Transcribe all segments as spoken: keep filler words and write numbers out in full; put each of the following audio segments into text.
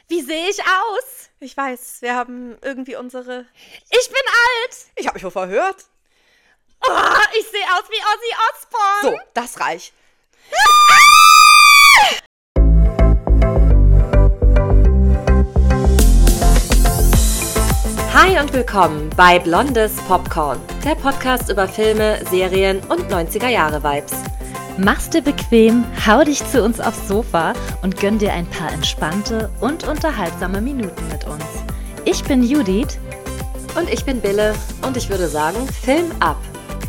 Wie sehe ich aus? Ich weiß, wir haben irgendwie unsere... Ich bin alt. Ich habe mich wohl verhört. Oh, ich sehe aus wie Ozzy Osbourne. So, das reicht. Hi und willkommen bei Blondes Popcorn, der Podcast über Filme, Serien und neunziger-Jahre-Vibes. Mach's dir bequem, hau dich zu uns aufs Sofa und gönn dir ein paar entspannte und unterhaltsame Minuten mit uns. Ich bin Judith. Und ich bin Bille und ich würde sagen, Film ab!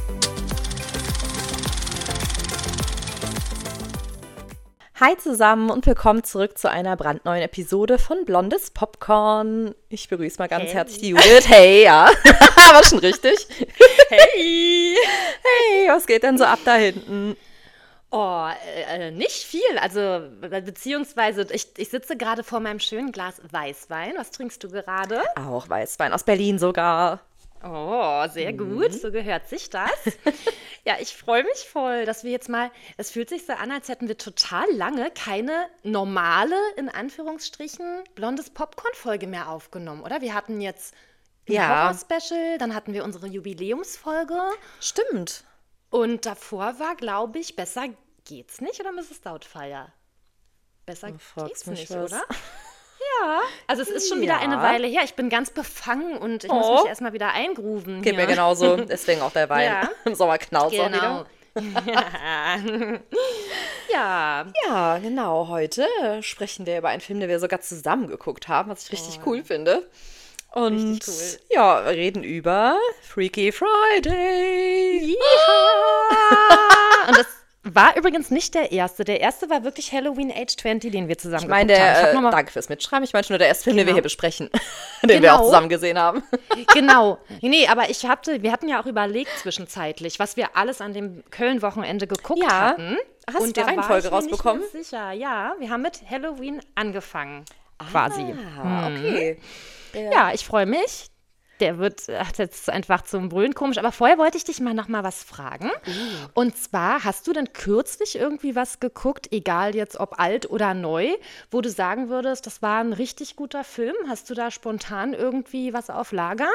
Hi zusammen und willkommen zurück zu einer brandneuen Episode von Blondes Popcorn. Ich begrüße mal ganz Hey. herzlich die Judith. Hey, ja, war schon richtig. Hey. Hey, was geht denn so ab da hinten? Oh, äh, nicht viel. Also, be- beziehungsweise, ich, ich sitze gerade vor meinem schönen Glas Weißwein. Was trinkst du gerade? Auch Weißwein aus Berlin sogar. Oh, sehr gut. So gehört sich das. Ja, ich freue mich voll, dass wir jetzt mal, es fühlt sich so an, als hätten wir total lange keine normale, in Anführungsstrichen, blondes Popcorn-Folge mehr aufgenommen, oder? Wir hatten jetzt ein Ja. Horror-Special, dann hatten wir unsere Jubiläumsfolge Stimmt. und davor war, glaube ich, Besser geht's nicht oder Misses Doubtfire? Besser Du fragst geht's mich nicht, was. oder? Ja, also es ist schon wieder Ja. eine Weile her. Ich bin ganz befangen und ich muss Oh. mich erstmal wieder eingrooven. Geht hier. mir genauso. Deswegen auch der Wein. Ja. Im Sommer knallt es auch Genau. wieder. Ja. Ja, genau. Heute sprechen wir über einen Film, den wir sogar zusammen geguckt haben, was ich richtig cool finde. Und Richtig cool. ja, wir reden über Freaky Friday. Und das war übrigens nicht der erste. Der erste war wirklich Halloween Age zwanzig, den wir zusammen Ich meine, geguckt haben. Ich der, hab äh, noch mal, danke fürs Mitschreiben. Ich meine schon nur der erste Film, den wir Genau. hier besprechen, den wir auch Genau. zusammen gesehen haben. Genau. Nee, aber ich hatte, wir hatten ja auch überlegt zwischenzeitlich, was wir alles an dem Köln-Wochenende geguckt Ja. hatten. Hast du Und die da war Reihenfolge ich mir nicht rausbekommen? mehr sicher. Ja, wir haben mit Halloween angefangen. Quasi. Ah, okay. Ja, ich freue mich. Der wird ach, jetzt einfach zum Brüllen komisch. Aber vorher wollte ich dich mal noch mal was fragen. Und zwar, hast du denn kürzlich irgendwie was geguckt, egal jetzt ob alt oder neu, wo du sagen würdest, das war ein richtig guter Film? Hast du da spontan irgendwie was auf Lager?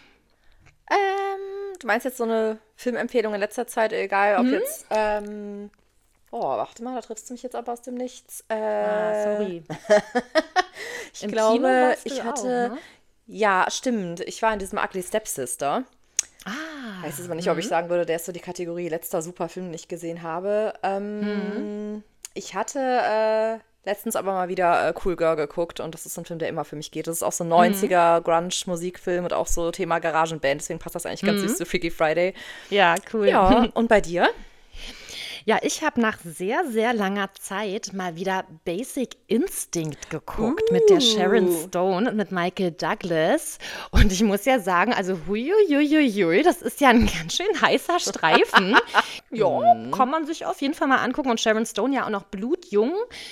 Ähm, du meinst jetzt so eine Filmempfehlung in letzter Zeit, egal ob Mhm. jetzt. Ähm, oh, warte mal, da triffst du mich jetzt aber aus dem Nichts. Äh, Ah, sorry. Ich Im glaube, Kino warst du ich auch, hatte. ne? Ja, stimmt. Ich war in diesem Ugly Stepsister. Ah. Weiß jetzt aber nicht, ob ich sagen würde, der ist so die Kategorie letzter super Film, den ich gesehen habe. Ähm, Ich hatte äh, letztens aber mal wieder äh, Cool Girl geguckt und das ist so ein Film, der immer für mich geht. Das ist auch so ein neunziger Grunge-Musikfilm und auch so Thema Garagenband, deswegen passt das eigentlich ganz süß zu Freaky Friday. Ja, cool. Ja, und bei dir? Ja, ich habe nach sehr, sehr langer Zeit mal wieder Basic Instinct geguckt mit der Sharon Stone und mit Michael Douglas. Und ich muss ja sagen, also huiuiuiui, das ist ja ein ganz schön heißer Streifen. Ja, kann man sich auf jeden Fall mal angucken. Und Sharon Stone ja auch noch blutjung.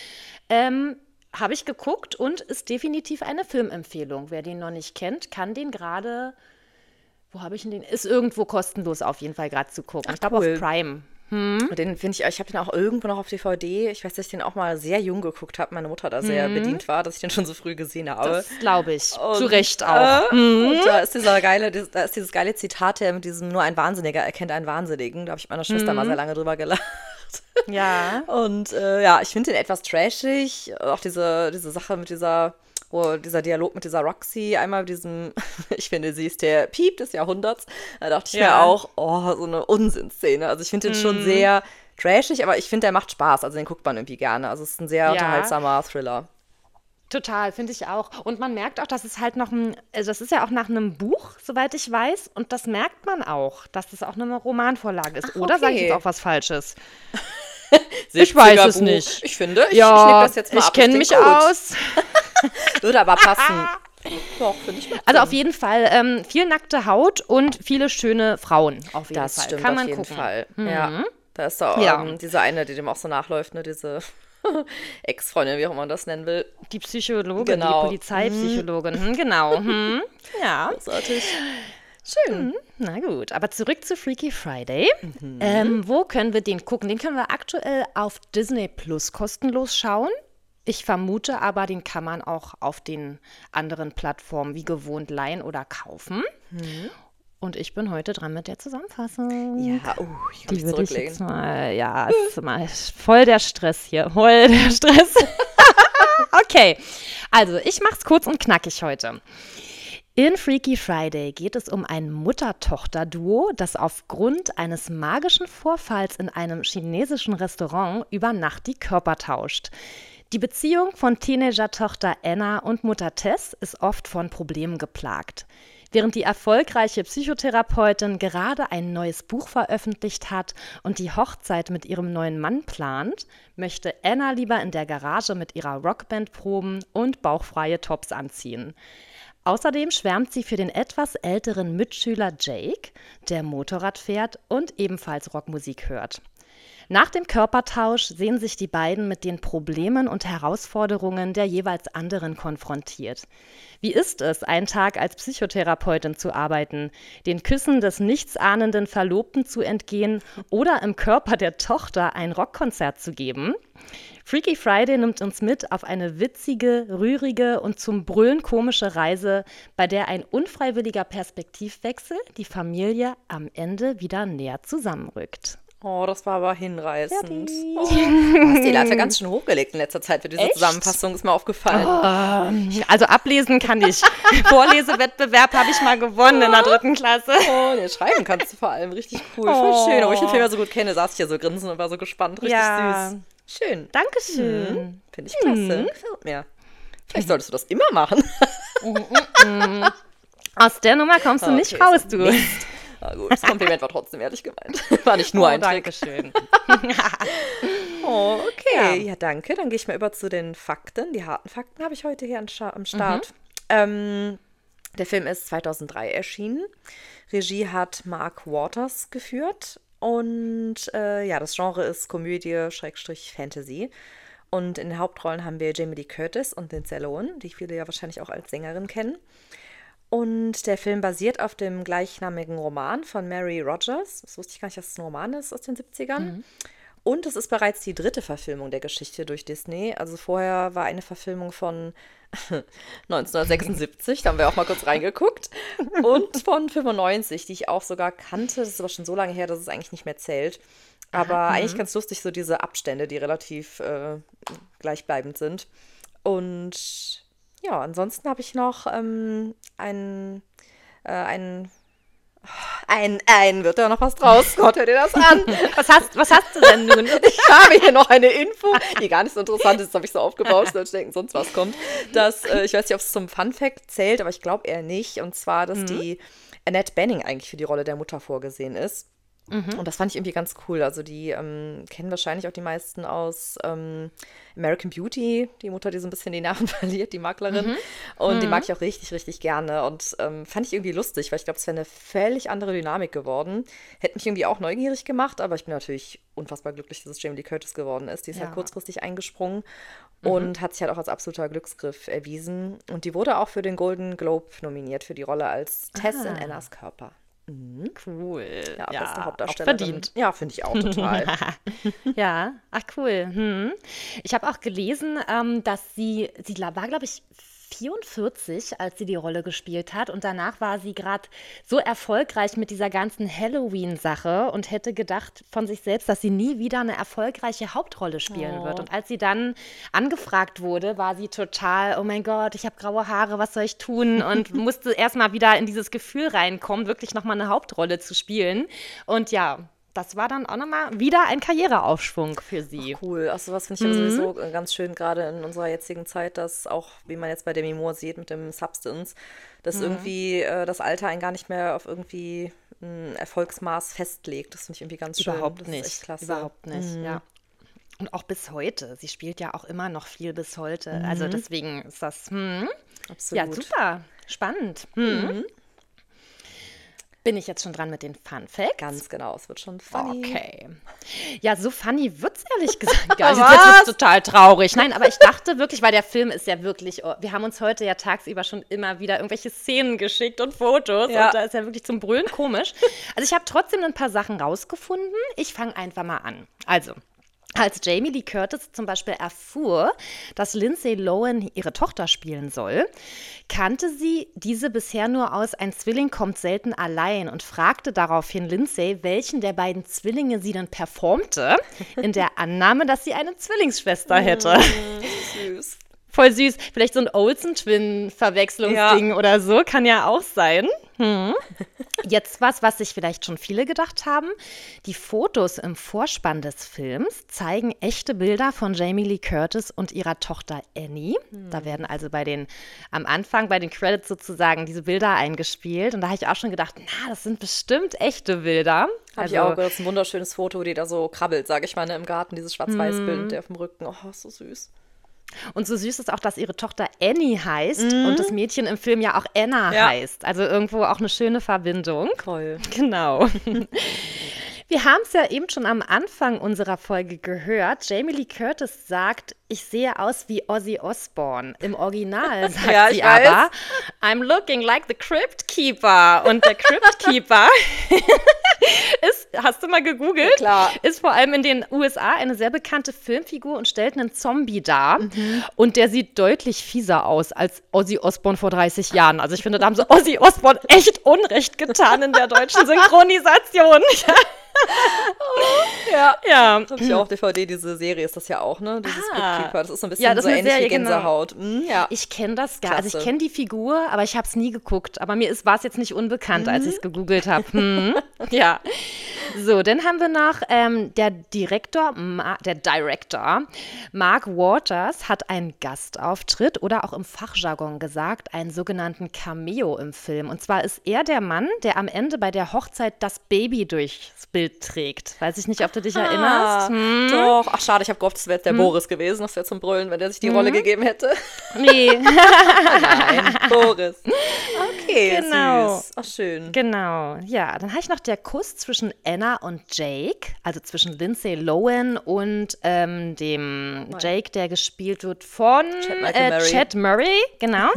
Ähm, habe ich geguckt und ist definitiv eine Filmempfehlung. Wer den noch nicht kennt, kann den gerade, wo habe ich denn den? Ist irgendwo kostenlos auf jeden Fall gerade zu gucken. Ich glaube cool. auf Prime. Den finde ich, ich habe den auch irgendwo noch auf D V D. Ich weiß, dass ich den auch mal sehr jung geguckt habe. Meine Mutter da sehr bedient war, dass ich den schon so früh gesehen habe. Das glaube ich. Und, Zu Recht auch. Äh, und da ist dieser geile, da ist dieses geile Zitat, der mit diesem nur ein Wahnsinniger erkennt einen Wahnsinnigen. Da habe ich mit meiner Schwester mal sehr lange drüber gelacht. Ja. Und äh, ja, ich finde den etwas trashig. Auch diese, diese Sache mit dieser, wo dieser Dialog mit dieser Roxy, einmal mit diesem, ich finde, sie ist der Piep des Jahrhunderts. Da dachte ich Ja. mir auch, oh, so eine Unsinnszene. Also ich finde den schon sehr trashig, aber ich finde, der macht Spaß. Also den guckt man irgendwie gerne. Also es ist ein sehr Ja. unterhaltsamer Thriller. Total, finde ich auch. Und man merkt auch, dass es halt noch ein, also das ist ja auch nach einem Buch, soweit ich weiß. Und das merkt man auch, dass das auch eine Romanvorlage ist. Ach, Oder sage ich okay. jetzt auch was Falsches? siebziger weiß es Buch. nicht. Ich finde, ich, ja, ich nehme das jetzt mal ich ab. kenne find mich den gut. aus. Würde aber passen. Doch, finde ich gut. Also auf jeden Fall ähm, viel nackte Haut und viele schöne Frauen. Auf jeden Das Fall. stimmt Kann auf man jeden gucken. Fall. Ja. Da ist doch Ja. ähm, diese eine, die dem auch so nachläuft, ne? Diese Ex-Freundin, wie auch immer man das nennen will. Die Psychologin, Genau. die Polizeipsychologin. Hm, genau. Hm. Ja. Großartig. Schön. Na gut, aber zurück zu Freaky Friday. Ähm, wo können wir den gucken? Den können wir aktuell auf Disney Plus kostenlos schauen. Ich vermute aber, den kann man auch auf den anderen Plattformen wie gewohnt leihen oder kaufen. Mhm. Und ich bin heute dran mit der Zusammenfassung. Ja, oh, ich kann Die mich würde ich zurücklegen. jetzt mal, ja, ist mal voll der Stress hier, voll der Stress. Okay, also ich mach's kurz und knackig heute. In Freaky Friday geht es um ein Mutter-Tochter-Duo, das aufgrund eines magischen Vorfalls in einem chinesischen Restaurant über Nacht die Körper tauscht. Die Beziehung von Teenager-Tochter Anna und Mutter Tess ist oft von Problemen geplagt. Während die erfolgreiche Psychotherapeutin gerade ein neues Buch veröffentlicht hat und die Hochzeit mit ihrem neuen Mann plant, möchte Anna lieber in der Garage mit ihrer Rockband proben und bauchfreie Tops anziehen. Außerdem schwärmt sie für den etwas älteren Mitschüler Jake, der Motorrad fährt und ebenfalls Rockmusik hört. Nach dem Körpertausch sehen sich die beiden mit den Problemen und Herausforderungen der jeweils anderen konfrontiert. Wie ist es, einen Tag als Psychotherapeutin zu arbeiten, den Küssen des nichtsahnenden Verlobten zu entgehen oder im Körper der Tochter ein Rockkonzert zu geben? Freaky Friday nimmt uns mit auf eine witzige, rührige und zum Brüllen komische Reise, bei der ein unfreiwilliger Perspektivwechsel die Familie am Ende wieder näher zusammenrückt. Oh, das war aber hinreißend. Fertig. Oh, du hast die Latte ganz schön hochgelegt in letzter Zeit für diese Echt? Zusammenfassung, ist mir aufgefallen. Oh, also ablesen kann ich. Vorlesewettbewerb habe ich mal gewonnen in der dritten Klasse. Oh, nee, schreiben kannst du vor allem. Richtig cool, voll Oh. schön. Obwohl ich den Film ja so gut kenne, saß ich hier so grinsend und war so gespannt. Richtig Ja. süß. Schön. Dankeschön. Mhm. Finde ich klasse. Gefällt mir. Vielleicht solltest du das immer machen. Aus der Nummer kommst du Okay, nicht raus, so du. Na gut, das Kompliment war trotzdem ehrlich gemeint. War nicht nur Oh, ein Trick. Dankeschön. Oh, okay. Ja. Ja. danke. Dann gehe ich mal über zu den Fakten. Die harten Fakten habe ich heute hier am Scha- am Start. Ähm, der Film ist zweitausenddrei erschienen. Regie hat Mark Waters geführt. Und äh, ja, das Genre ist Komödie, Schrägstrich Fantasy. Und in den Hauptrollen haben wir Jamie Lee Curtis und Lindsay Lohan, die viele ja wahrscheinlich auch als Sängerin kennen. Und der Film basiert auf dem gleichnamigen Roman von Mary Rogers. Das wusste ich gar nicht, dass es ein Roman ist aus den siebzigern. Und es ist bereits die dritte Verfilmung der Geschichte durch Disney. Also vorher war eine Verfilmung von neunzehnhundertsechsundsiebzig, da haben wir auch mal kurz reingeguckt. Und von fünfundneunzig, die ich auch sogar kannte. Das ist aber schon so lange her, dass es eigentlich nicht mehr zählt. Aber Aha, eigentlich ganz lustig, so diese Abstände, die relativ äh, gleichbleibend sind. Und ja, ansonsten habe ich noch ähm, einen, äh, einen, ein, ein, wird da noch was draus? Gott, hört ihr das an? Was hast, was hast du denn nun? Ich habe hier noch eine Info, die gar nicht so interessant ist, das habe ich so aufgebauscht, dass ich denke, sonst was kommt. Dass, äh, ich weiß nicht, ob es zum Fun-Fact zählt, aber ich glaube eher nicht. Und zwar, dass die Annette Bening eigentlich für die Rolle der Mutter vorgesehen ist. Und das fand ich irgendwie ganz cool. Also die ähm, kennen wahrscheinlich auch die meisten aus ähm, American Beauty, die Mutter, die so ein bisschen die Nerven verliert, die Maklerin. Mhm. Und mhm. die mag ich auch richtig, richtig gerne. Und ähm, fand ich irgendwie lustig, weil ich glaube, es wäre eine völlig andere Dynamik geworden. Hätte mich irgendwie auch neugierig gemacht, aber ich bin natürlich unfassbar glücklich, dass es Jamie Lee Curtis geworden ist. Die ist ja. halt kurzfristig eingesprungen mhm. und hat sich halt auch als absoluter Glücksgriff erwiesen. Und die wurde auch für den Golden Globe nominiert für die Rolle als Tess ah. in Annas Körper. Mhm. Cool. Ja, ja, beste Hauptdarstellerin. Verdient. Ja, finde ich auch total. Ja, ach cool. Hm. Ich habe auch gelesen, ähm, dass sie, sie war, glaube ich, vierundvierzig, als sie die Rolle gespielt hat. Und danach war sie gerade so erfolgreich mit dieser ganzen Halloween-Sache und hätte gedacht von sich selbst, dass sie nie wieder eine erfolgreiche Hauptrolle spielen Oh. wird. Und als sie dann angefragt wurde, war sie total, oh mein Gott, ich habe graue Haare, was soll ich tun? Und musste erstmal wieder in dieses Gefühl reinkommen, wirklich nochmal eine Hauptrolle zu spielen. Und ja, das war dann auch nochmal wieder ein Karriereaufschwung für sie. Ach, cool. Also was finde ich ja sowieso ganz schön, gerade in unserer jetzigen Zeit, dass auch, wie man jetzt bei Demi Moore sieht mit dem Substance, dass mhm. irgendwie äh, das Alter einen gar nicht mehr auf irgendwie ein Erfolgsmaß festlegt. Das finde ich irgendwie ganz schön. Überhaupt das nicht. Ist echt klasse. Überhaupt nicht, mhm. ja. Und auch bis heute. Sie spielt ja auch immer noch viel bis heute. Mhm. Also deswegen ist das, hm. Absolut. Ja, super. Spannend. Hm. Mhm. Bin ich jetzt schon dran mit den Fun Facts? Ganz genau, es wird schon funny. Okay. Ja, so funny wird's ehrlich gesagt gar nicht. Jetzt wird's total traurig. Nein, aber ich dachte wirklich, weil der Film ist ja wirklich, oh, wir haben uns heute ja tagsüber schon immer wieder irgendwelche Szenen geschickt und Fotos ja. und da ist ja wirklich zum Brüllen komisch. Also ich habe trotzdem ein paar Sachen rausgefunden. Ich fange einfach mal an. Also, Als Jamie Lee Curtis zum Beispiel erfuhr, dass Lindsay Lohan ihre Tochter spielen soll, kannte sie diese bisher nur aus Ein Zwilling kommt selten allein und fragte daraufhin Lindsay, welchen der beiden Zwillinge sie denn performte, in der Annahme, dass sie eine Zwillingsschwester hätte. Mm, süß. Voll süß. Vielleicht so ein Olsen-Twin-Verwechslungsding Ja. oder so, kann ja auch sein. Hm. Jetzt was, was sich vielleicht schon viele gedacht haben. Die Fotos im Vorspann des Films zeigen echte Bilder von Jamie Lee Curtis und ihrer Tochter Annie. Hm. Da werden also bei den, am Anfang bei den Credits sozusagen diese Bilder eingespielt. Und da habe ich auch schon gedacht, na, das sind bestimmt echte Bilder. Hab ich auch gehört, das ist ein wunderschönes Foto, wo die da so krabbelt, sage ich mal, ne, im Garten, dieses Schwarz-Weiß-Bild mit der auf dem Rücken. Oh, ist so süß. Und so süß ist auch, dass ihre Tochter Annie heißt und das Mädchen im Film ja auch Anna Ja. heißt. Also irgendwo auch eine schöne Verbindung. Toll. Genau. Wir haben es ja eben schon am Anfang unserer Folge gehört. Jamie Lee Curtis sagt, ich sehe aus wie Ozzy Osbourne. Im Original sagt Ja, ich sie weiß. aber, I'm looking like the Crypt Keeper. Und der Crypt Keeper ist, hast du mal gegoogelt? Ja, klar. Ist vor allem in den U S A eine sehr bekannte Filmfigur und stellt einen Zombie dar. Mhm. Und der sieht deutlich fieser aus als Ozzy Osbourne vor dreißig Jahren. Also ich finde, da haben sie Ozzy Osbourne echt Unrecht getan in der deutschen Synchronisation. Ja. Ja. Hab ich auch auf D V D, diese Serie ist das ja auch, ne? Dieses Ah. Crypt Keeper. Das ist so ein bisschen Ja, das so ist eine ähnlich Serie, wie genau. Gänsehaut. Mhm, ja. Ich kenne das gar Also ich Klasse. kenne die Figur, aber ich habe es nie geguckt. Aber mir war es jetzt nicht unbekannt, als ich es gegoogelt habe. Hm. Ja. So, dann haben wir noch ähm, der Direktor, Ma der Director, Mark Waters hat einen Gastauftritt oder auch im Fachjargon gesagt, einen sogenannten Cameo im Film. Und zwar ist er der Mann, der am Ende bei der Hochzeit das Baby durchs Bild trägt. Weiß ich nicht, ob du dich erinnerst. Hm. Doch. Ach, schade, ich habe gehofft, das wäre jetzt der Boris gewesen. Das wäre zum Brüllen, wenn der sich die Rolle gegeben hätte. Nee. Nein, Boris. Okay, Genau. süß. Ach, schön. Genau, ja. Dann habe ich noch der Kuss zwischen Anna und Jake, also zwischen Lindsay Lohan und ähm, dem Jake, der gespielt wird von Chad Michael äh, Murray. Chad Murray, genau.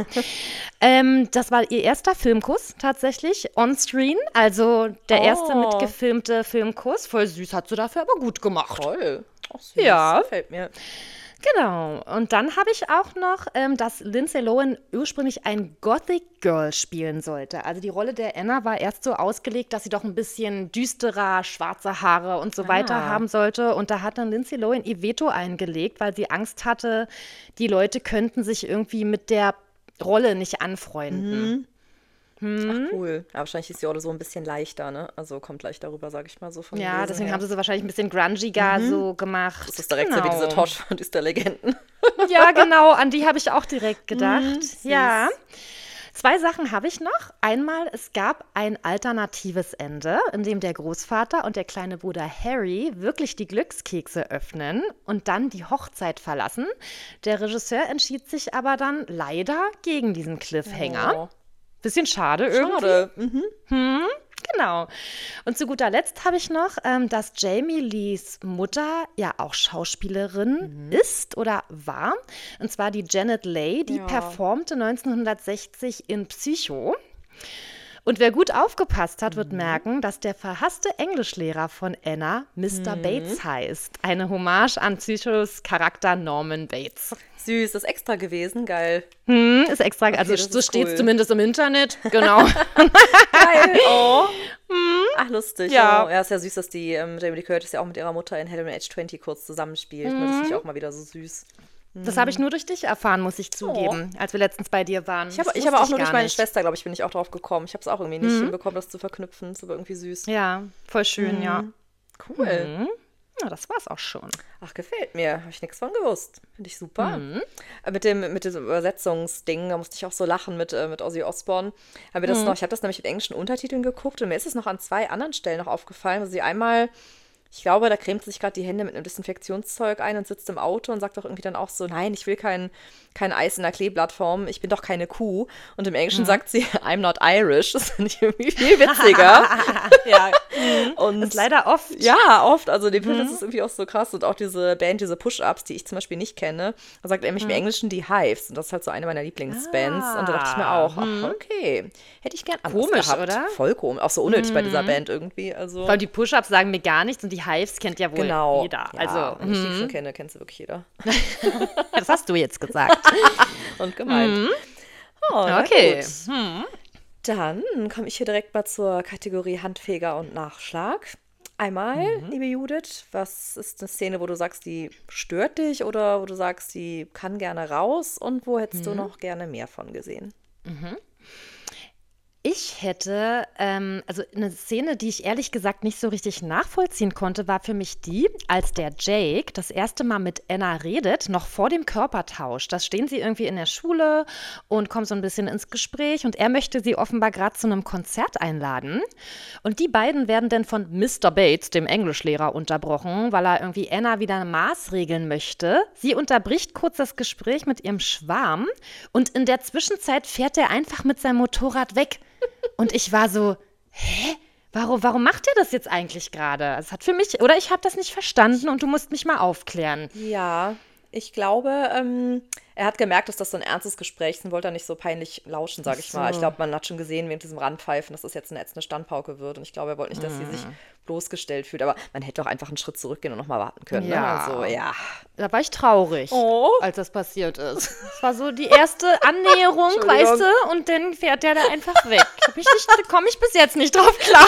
ähm, das war ihr erster Filmkuss tatsächlich, on-screen, also der Oh. erste mitgefilmte Filmkuss. Voll süß, hat sie dafür aber gut gemacht. Toll. Ach, süß. Ja. Gefällt mir. Genau. Und dann habe ich auch noch, ähm, dass Lindsay Lohan ursprünglich ein Gothic Girl spielen sollte. Also die Rolle der Anna war erst so ausgelegt, dass sie doch ein bisschen düsterer, schwarze Haare und so weiter Ah. haben sollte. Und da hat dann Lindsay Lohan ihr Veto eingelegt, weil sie Angst hatte, die Leute könnten sich irgendwie mit der Rolle nicht anfreunden. Ach, cool. Ja, wahrscheinlich ist die Rolle so ein bisschen leichter, ne? Also kommt leicht darüber, sag ich mal so. Von dem Ja, Wesen deswegen her. haben sie sie wahrscheinlich ein bisschen grungiger so gemacht. Das ist direkt so wie diese Genau. Torch von Düsterlegenden. Ja, genau, an die habe ich auch direkt gedacht. Mhm, süß. Ja. Zwei Sachen habe ich noch. Einmal, es gab ein alternatives Ende, in dem der Großvater und der kleine Bruder Harry wirklich die Glückskekse öffnen und dann die Hochzeit verlassen. Der Regisseur entschied sich aber dann leider gegen diesen Cliffhanger. Oh. Bisschen schade irgendwie. Schade. Mhm. Genau. Und zu guter Letzt habe ich noch, ähm, dass Jamie Lees Mutter ja auch Schauspielerin ist oder war. Und zwar die Janet Leigh, die Ja. performte neunzehnhundertsechzig in Psycho. Und wer gut aufgepasst hat, wird merken, dass der verhasste Englischlehrer von Anna Mister Bates heißt. Eine Hommage an Psychos Charakter Norman Bates. Süß, das ist extra gewesen, geil. Hm, ist extra, also das so ist steht es cool. zumindest im Internet. Genau. Geil. Oh. Ach, lustig. Ja. Oh. Ja, ist ja süß, dass die ähm, Jamie Lee Curtis ja auch mit ihrer Mutter in Helen Age zwanzig kurz zusammenspielt. Ne? Das finde ich auch mal wieder so süß. Das habe ich nur durch dich erfahren, muss ich zugeben, als wir letztens bei dir waren. Ich habe Das ich wusste aber auch nur gar durch meine nicht. Schwester, glaube ich, bin ich auch drauf gekommen. Ich habe es auch irgendwie nicht hinbekommen, das zu verknüpfen. Das ist aber irgendwie süß. Ja, voll schön, ja. Cool. Ja, das war's auch schon. Ach, gefällt mir. Habe ich nichts von gewusst. Finde ich super. Äh, Mit dem, mit diesem Übersetzungsding, da musste ich auch so lachen mit, äh, mit Ozzy Osbourne. Aber das noch, ich habe das nämlich mit englischen Untertiteln geguckt und mir ist es noch an zwei anderen Stellen noch aufgefallen, wo sie einmal, ich glaube, da cremt sie sich gerade die Hände mit einem Desinfektionszeug ein und sitzt im Auto und sagt doch irgendwie dann auch so, nein, ich will kein, kein Eis in der Kleeblattform, ich bin doch keine Kuh. Und im Englischen sagt sie, I'm not Irish. Das finde ich irgendwie viel witziger. Ja, Und ist leider oft. Ja, oft. Also in dem Film Mhm. ist es irgendwie auch so krass. Und auch diese Band, diese Push-Ups, die ich zum Beispiel nicht kenne, da sagt er nämlich im Englischen die Hives. Und das ist halt so eine meiner Lieblingsbands. Ah. Und da dachte ich mir auch, Mhm. ach, okay, hätte ich gern anders Komisch, gehabt. oder? Voll komisch. Auch so unnötig bei dieser Band irgendwie. Also Weil die Push-Ups sagen mir gar nichts und die Hives kennt ja wohl genau. jeder. Ja, Also, wenn ich die mhm. schon kenne, kennst du wirklich jeder. Das hast du jetzt gesagt. Und gemeint. Oh, na Okay. gut. Hm. Dann komme ich hier direkt mal zur Kategorie Handfeger und Nachschlag. Einmal, liebe Judith, was ist eine Szene, wo du sagst, die stört dich oder wo du sagst, die kann gerne raus und wo hättest du noch gerne mehr von gesehen? Ich hätte, ähm, also eine Szene, die ich ehrlich gesagt nicht so richtig nachvollziehen konnte, war für mich die, als der Jake das erste Mal mit Anna redet, noch vor dem Körpertausch. Da stehen sie irgendwie in der Schule und kommen so ein bisschen ins Gespräch und er möchte sie offenbar gerade zu einem Konzert einladen. Und die beiden werden dann von Mister Bates, dem Englischlehrer, unterbrochen, weil er irgendwie Anna wieder maßregeln möchte. Sie unterbricht kurz das Gespräch mit ihrem Schwarm und in der Zwischenzeit fährt er einfach mit seinem Motorrad weg. Und ich war so, hä? Warum, warum macht er das jetzt eigentlich gerade? Es hat für mich, oder ich habe das nicht verstanden und du musst mich mal aufklären. Ja, ich glaube, ähm, er hat gemerkt, dass das so ein ernstes Gespräch ist und wollte da nicht so peinlich lauschen, sage ich Ach mal. so. Ich glaube, man hat schon gesehen, während diesem Randpfeifen, dass das jetzt eine ätzende Standpauke wird. Und ich glaube, er wollte nicht, dass sie sich bloßgestellt fühlt. Aber man hätte auch einfach einen Schritt zurückgehen und noch mal warten können. Ja. Ne? Also, ja. Da war ich traurig, Oh. als das passiert ist. Das war so die erste Annäherung, Entschuldigung. weißt du? Und dann fährt der da einfach weg. Hab ich nicht- Da komme ich bis jetzt nicht drauf klar.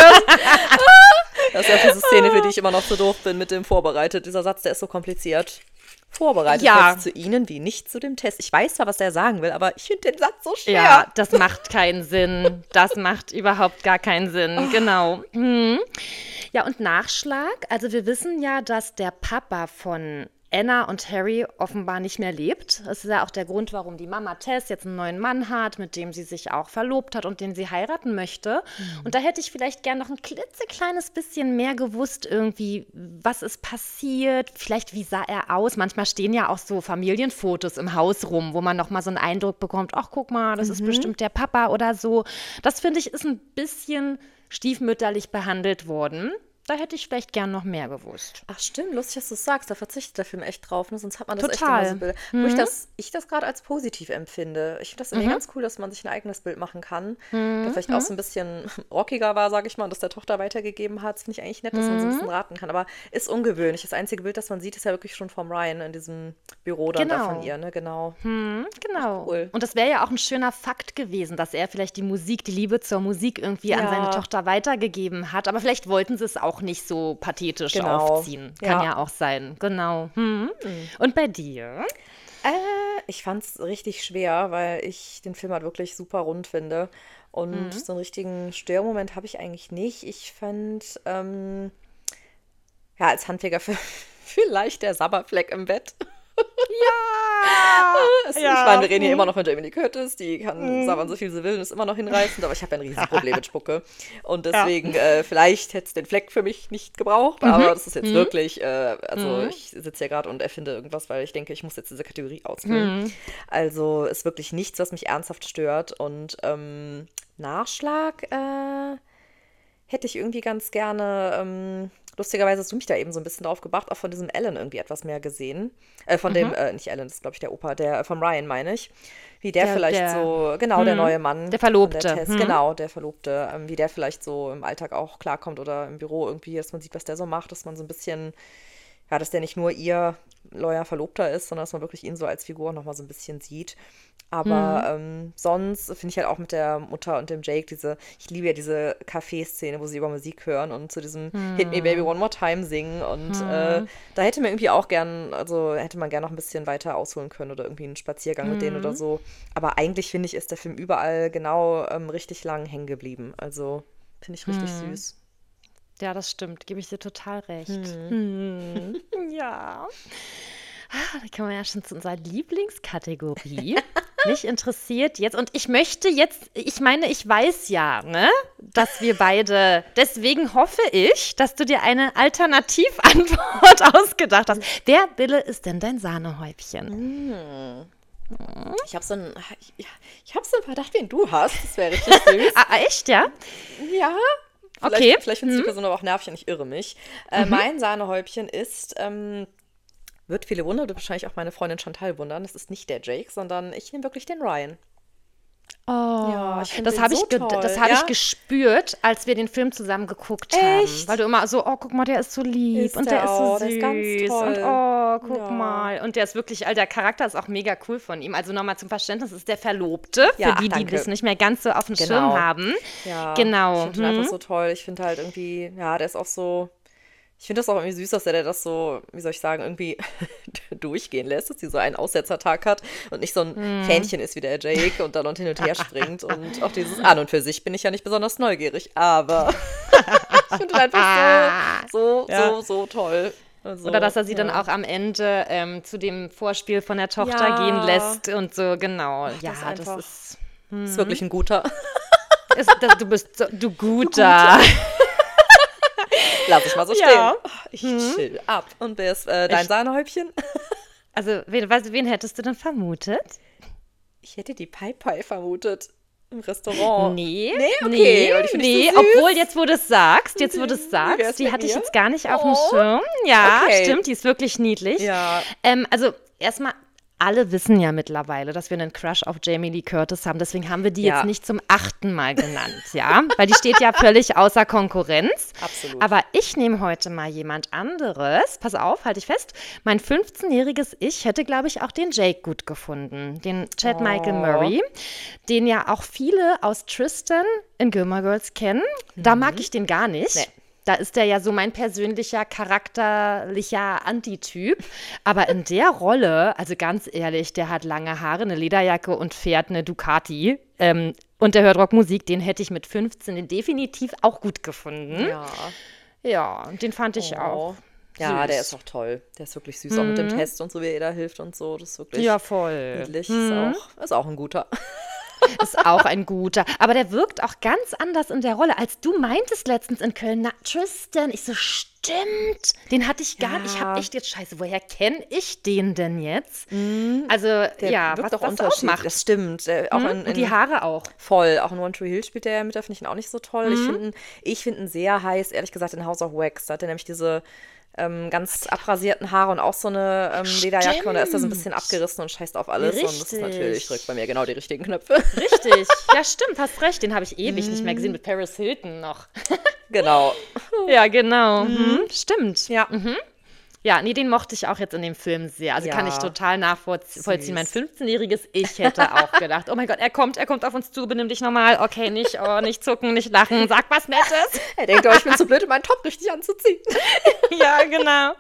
Das ist ja diese Szene, für die ich immer noch so doof bin mit dem vorbereitet. Dieser Satz, der ist so kompliziert. Vorbereitet Ja. jetzt zu Ihnen wie nicht zu dem Test. Ich weiß zwar, was der sagen will, aber ich finde den Satz so schwer. Ja, das macht keinen Sinn. Das macht überhaupt gar keinen Sinn. Genau. Hm. Ja, und Nachschlag. Also wir wissen ja, dass der Papa von Anna und Harry offenbar nicht mehr lebt. Das ist ja auch der Grund, warum die Mama Tess jetzt einen neuen Mann hat, mit dem sie sich auch verlobt hat und den sie heiraten möchte. Und da hätte ich vielleicht gern noch ein klitzekleines bisschen mehr gewusst, irgendwie, was ist passiert, vielleicht wie sah er aus. Manchmal stehen ja auch so Familienfotos im Haus rum, wo man noch mal so einen Eindruck bekommt, ach guck mal, das ist bestimmt der Papa oder so. Das finde ich ist ein bisschen stiefmütterlich behandelt worden. Da hätte ich vielleicht gern noch mehr gewusst. Ach stimmt, lustig, dass du es sagst. Da verzichtet der Film echt drauf. Ne? Sonst hat man das Total. echt immer so Bilder. Wo ich das, ich das gerade als positiv empfinde. Ich finde das irgendwie ganz cool, dass man sich ein eigenes Bild machen kann. Der vielleicht auch so ein bisschen rockiger war, sage ich mal, und das der Tochter weitergegeben hat. Das finde ich eigentlich nett, dass man so ein bisschen raten kann. Aber ist ungewöhnlich. Das einzige Bild, das man sieht, ist ja wirklich schon vom Ryan in diesem Büro dann da Genau. von ihr. Ne? Genau. Hm, genau. cool. Und das wäre ja auch ein schöner Fakt gewesen, dass er vielleicht die Musik, die Liebe zur Musik irgendwie an Ja. seine Tochter weitergegeben hat. Aber vielleicht wollten sie es auch nicht so pathetisch Genau. aufziehen. Kann Ja. ja auch sein. Genau. Hm. Und bei dir? Äh, ich fand es richtig schwer, weil ich den Film halt wirklich super rund finde. Und so einen richtigen Störmoment habe ich eigentlich nicht. Ich fand, ähm, ja, als Handwerker vielleicht der Sabberfleck im Bett. Ja! Es, Ja. Ich meine, wir reden hier immer noch mit Jamie Lee Curtis, die kann sabbern so viel sie will und ist immer noch hinreißend, aber ich habe ja ein Riesenproblem mit Spucke. Und deswegen, äh, vielleicht hätte es den Fleck für mich nicht gebraucht, aber das ist jetzt wirklich, äh, also ich sitze hier gerade und erfinde irgendwas, weil ich denke, ich muss jetzt diese Kategorie ausfüllen. Also ist wirklich nichts, was mich ernsthaft stört. Und ähm, Nachschlag äh, hätte ich irgendwie ganz gerne, ähm, lustigerweise hast du mich da eben so ein bisschen drauf gebracht, auch von diesem Alan irgendwie etwas mehr gesehen. Äh, von dem, äh, nicht Alan, das ist glaube ich der Opa, der, äh, vom Ryan meine ich. Wie der, Der- vielleicht der- so, genau, der neue Mann. Der Verlobte. von der Tess, Hm. Genau, der Verlobte. Ähm, wie der vielleicht so im Alltag auch klarkommt oder im Büro irgendwie, dass man sieht, was der so macht, dass man so ein bisschen, ja, dass der nicht nur ihr neuer Verlobter ist, sondern dass man wirklich ihn so als Figur nochmal so ein bisschen sieht. Aber ähm, sonst finde ich halt auch mit der Mutter und dem Jake diese, ich liebe ja diese Café-Szene, wo sie über Musik hören und zu diesem Hit Me Baby One More Time singen. Und äh, da hätte man irgendwie auch gern, also hätte man gern noch ein bisschen weiter ausholen können oder irgendwie einen Spaziergang mit denen oder so. Aber eigentlich finde ich, ist der Film überall genau ähm, richtig lang hängen geblieben. Also finde ich richtig süß. Ja, das stimmt. Gebe ich dir total recht. Hm. Ja. Ah, da kommen wir ja schon zu unserer Lieblingskategorie. Mich interessiert jetzt, und ich möchte jetzt, ich meine, ich weiß ja, ne, dass wir beide, deswegen hoffe ich, dass du dir eine Alternativantwort ausgedacht hast. Wer, Bille, ist denn dein Sahnehäubchen? Ich habe so einen, ich, ich hab so einen Verdacht, wen du hast. Das wäre richtig süß. Ah, echt, ja? Ja, Vielleicht, Okay. vielleicht findest du die Person aber auch nervig und ich irre mich. Äh, mein Sahnehäubchen ist, ähm, wird viele wundern, wird wahrscheinlich auch meine Freundin Chantal wundern. Das ist nicht der Jake, sondern ich nehme wirklich den Ryan. Oh, Ja, ich find das den habe so ich, ge toll, das hab ja? ich gespürt, als wir den Film zusammen geguckt Echt? haben. Weil du immer so, oh, guck mal, der ist so lieb Ist und der der ist so auch, süß der ist ganz toll. und oh, guck Ja. mal. Und der ist wirklich, also der Charakter ist auch mega cool von ihm. Also nochmal zum Verständnis, ist der Verlobte, Ja, für die, die danke. das nicht mehr ganz so auf dem Genau. Schirm haben. Ja, Genau. ich finde ihn Hm. einfach so toll. Ich finde halt irgendwie, ja, der ist auch so, ich finde das auch irgendwie süß, dass er das so, wie soll ich sagen, irgendwie durchgehen lässt, dass sie so einen Aussetzertag hat und nicht so ein Hm. Fähnchen ist wie der Jake und dann und hin und her springt und auch dieses an und für sich bin ich ja nicht besonders neugierig, aber ich finde ihn einfach so, so, Ja. so, so toll. Also, Oder dass er sie dann ja. auch am Ende ähm, zu dem Vorspiel von der Tochter Ja. gehen lässt und so, genau. Ja, ist das einfach- ist, ist wirklich ein guter. ist das, du bist so, du guter. Lass ich mal so Ja. stehen. Ich chill ab. Und wer ist äh, dein Ich- Sahnehäubchen? Also, wen, weißt du, wen hättest du denn vermutet? Ich hätte die Pai Pai vermutet. Im Restaurant. Nee, Nee, okay, nee, weil die find ich nee. so süß. Obwohl, jetzt wo du es sagst, jetzt wo du es Wie wär's sagst, die mit hatte ich mir? jetzt gar nicht auf dem Oh. Schirm. Ja, Okay. stimmt, die ist wirklich niedlich. Ja. Ähm, also, erstmal, alle wissen ja mittlerweile, dass wir einen Crush auf Jamie Lee Curtis haben. Deswegen haben wir die Ja. jetzt nicht zum achten Mal genannt, ja? Weil die steht ja völlig außer Konkurrenz. Absolut. Aber ich nehme heute mal jemand anderes. Pass auf, halte ich fest. Mein fünfzehnjähriges Ich hätte, glaube ich, auch den Jake gut gefunden. Den Chad Michael Oh. Murray, den ja auch viele aus Tristan in Gilmore Girls kennen. Da mag ich den gar nicht. Nee. Da ist der ja so mein persönlicher, charakterlicher Antityp. Aber in der Rolle, also ganz ehrlich, der hat lange Haare, eine Lederjacke und fährt eine Ducati. Ähm, und der hört Rockmusik, den hätte ich mit fünfzehn definitiv auch gut gefunden. Ja. Ja, den fand ich Oh. auch. Ja, der süß. ist auch toll. Der ist wirklich süß, auch mit dem Test und so, wie er ihr da hilft und so. Das ist wirklich Ja, voll. niedlich. Ist, auch, ist auch ein guter. Ist auch ein guter. Aber der wirkt auch ganz anders in der Rolle. Als du meintest letztens in Köln, na, Tristan, ich so, stimmt. Den hatte ich gar Ja. nicht. Ich habe echt jetzt, scheiße, woher kenne ich den denn jetzt? Also, Der ja, wirkt was auch das unterschiedlich. ausmacht. Das stimmt. Der, auch Hm? in, in, Und die Haare auch. Voll. Auch in One Tree Hill spielt der ja mit, da finde ich ihn auch nicht so toll. Ich finde ihn, ich find ihn sehr heiß, ehrlich gesagt, in House of Wax. Da hat er nämlich diese ähm, ganz abrasierten Haare und auch so eine ähm, Lederjacke und da ist er so ein bisschen abgerissen und scheißt auf alles. Und das ist Richtig. natürlich, drückt bei mir genau die richtigen Knöpfe. Richtig. Ja, stimmt, hast recht. Den habe ich ewig nicht mehr gesehen mit Paris Hilton noch. Genau. Ja, genau. Mhm. Stimmt. Ja. Ja, nee, den mochte ich auch jetzt in dem Film sehr. Also kann Ja. ich total nachvollziehen. Süß. Mein fünfzehnjähriges Ich hätte auch gedacht, oh mein Gott, er kommt, er kommt auf uns zu, benimm dich normal. Okay, nicht, oh, nicht zucken, nicht lachen, sag was Nettes. Er denkt, oh, ich bin zu blöd, um meinen Top richtig anzuziehen. Ja, genau.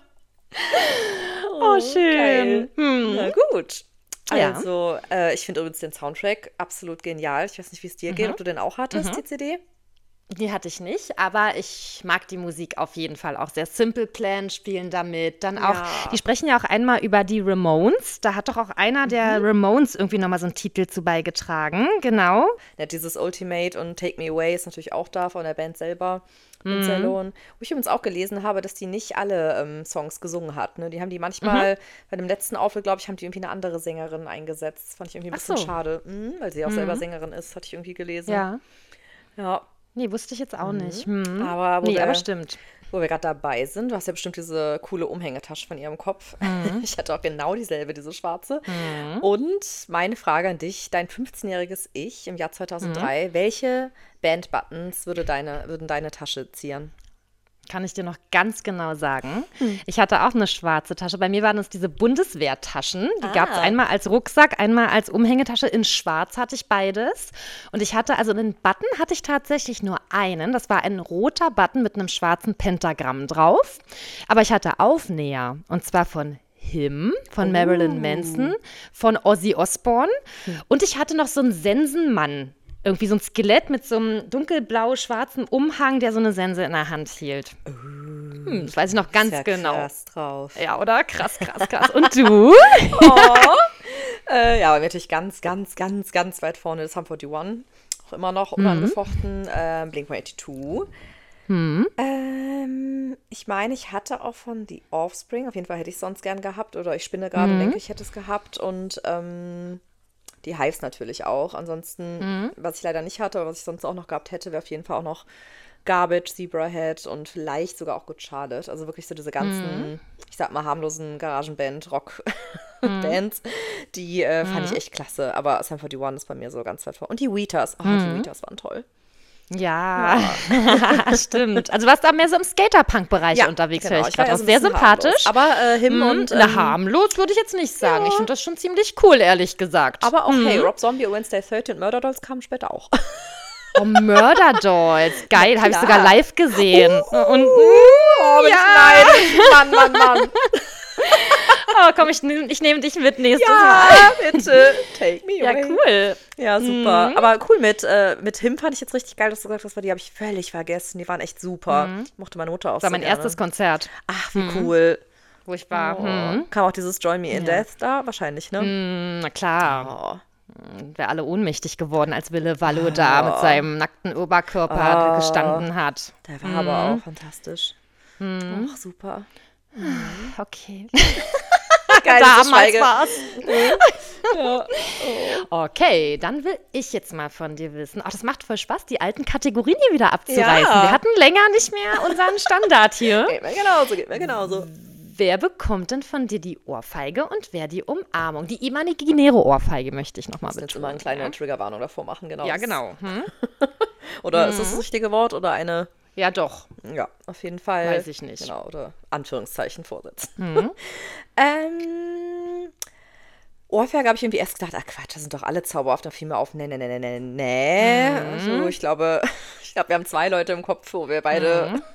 Oh, schön. Geil. Hm. Na gut. Ja. Also, äh, ich finde übrigens den Soundtrack absolut genial. Ich weiß nicht, wie es dir geht, ob du den auch hattest, die C D. Die hatte ich nicht, aber ich mag die Musik auf jeden Fall auch sehr. Simple Plan spielen damit. Dann auch, Ja. die sprechen ja auch einmal über die Ramones. Da hat doch auch einer der Ramones irgendwie nochmal so einen Titel zu beigetragen. Genau. Ja, dieses Ultimate und Take Me Away ist natürlich auch da von der Band selber. Und Salon. Wo ich übrigens auch gelesen habe, dass die nicht alle ähm, Songs gesungen hat. Ne? Die haben die manchmal, bei dem letzten Auftritt, glaube ich, haben die irgendwie eine andere Sängerin eingesetzt. Das fand ich irgendwie ein Ach bisschen so. schade, mhm, weil sie auch selber Sängerin ist, hatte ich irgendwie gelesen. Ja. Ja. Nee, wusste ich jetzt auch nicht. Hm. Aber wo Nee, wir, aber stimmt. wo wir gerade dabei sind, du hast ja bestimmt diese coole Umhängetasche von ihrem Kopf. Ich hatte auch genau dieselbe, diese schwarze. Und meine Frage an dich, dein fünfzehnjähriges Ich im Jahr zweitausenddrei, welche Band-Buttons würde deine, würden deine Tasche zieren? Kann ich dir noch ganz genau sagen. Ich hatte auch eine schwarze Tasche. Bei mir waren es diese Bundeswehrtaschen. Die gab es Ah. einmal als Rucksack, einmal als Umhängetasche. In schwarz hatte ich beides. Und ich hatte, also einen Button hatte ich tatsächlich nur einen. Das war ein roter Button mit einem schwarzen Pentagramm drauf. Aber ich hatte Aufnäher. Und zwar von Him, von Marilyn Manson, von Ozzy Osbourne. Und ich hatte noch so einen Sensenmann. Irgendwie so ein Skelett mit so einem dunkelblau-schwarzen Umhang, der so eine Sense in der Hand hielt. Hm, das weiß ich noch ganz Ist ja genau. krass drauf. Ja, oder? Krass, krass, krass. Und du? Äh, ja, aber natürlich ganz, ganz, ganz, ganz weit vorne das Sum einundvierzig. Auch immer noch unangefochten. Ähm, Blink einundachtzig. Ähm, ich meine, ich hatte auch von The Offspring, auf jeden Fall hätte ich es sonst gern gehabt. Oder ich spinne gerade und denke, ich hätte es gehabt. Und ähm, die Hives natürlich auch. Ansonsten, was ich leider nicht hatte, aber was ich sonst auch noch gehabt hätte, wäre auf jeden Fall auch noch Garbage, Zebrahead und vielleicht sogar auch Good Charlotte. Also wirklich so diese ganzen, mhm. ich sag mal, harmlosen Garagenband, Rock-Bands, mhm. die äh, fand mhm. ich echt klasse. Aber Sum forty-one ist bei mir so ganz weit vor. Und die Wheaters, oh, mhm. die Wheaters waren toll. Ja, ja. Stimmt. Also warst du da mehr so im Skaterpunk-Bereich ja, unterwegs, genau. höre ich gerade. Auch sehr sympathisch. Harmlos. Aber äh, Him mhm. und... Ähm, na, harmlos würde ich jetzt nicht sagen. Ja. Ich finde das schon ziemlich cool, ehrlich gesagt. Aber auch, mhm. hey, Rob Zombie, Wednesday thirty und Murder Dolls kamen später auch. Oh, Murder Dolls. Geil, habe ich sogar live gesehen. Uh, und, oh, bin ja. ich neidisch. Mann, Mann, Mann. Oh, komm, ich, ich nehme dich mit nächstes ja, Mal. Bitte. Take me Ja, away. cool. Ja, super. Mhm. Aber cool, mit, äh, mit Him fand ich jetzt richtig geil, dass du gesagt hast, weil die habe ich völlig vergessen. Die waren echt super. Mhm. Ich mochte meine Mutter auch Das war so mein gerne. erstes Konzert. Ach, wie Mhm. cool. Wo ich war. Oh. Mhm. Kam auch dieses Join Me in Ja. Death da? Wahrscheinlich, ne? Mhm, na klar. Oh. Wäre alle ohnmächtig geworden, als Wille Wallo da mit seinem nackten Oberkörper Oh. gestanden hat. Der war Mhm. aber auch fantastisch. Mhm. Ach, super. Okay. Geil, Damals war's. Ja. Oh. Okay, dann will ich jetzt mal von dir wissen. Ach, das macht voll Spaß, die alten Kategorien hier wieder abzureißen. Ja. Wir hatten länger nicht mehr unseren Standard hier. Geht mir genauso, geht mir genauso. Wer bekommt denn von dir die Ohrfeige und wer die Umarmung? Die imaginäre Ohrfeige möchte ich nochmal Ich muss jetzt betonen. immer eine kleine ja? Triggerwarnung davor machen, genau. Ja, genau. Hm? Oder Mhm. ist das das richtige Wort oder eine... Ja, doch. Ja, auf jeden Fall. Weiß ich nicht. Genau, oder Anführungszeichen vorsetzen. Mhm. ähm, Ohrfeige habe ich irgendwie erst gedacht, ach Quatsch, das sind doch alle Zauberhaft. Da fiel mir auf, nee, nee, nee, nee, nee, nee. Mhm. Also ich glaube, ich glaube, wir haben zwei Leute im Kopf, wo wir beide... Mhm.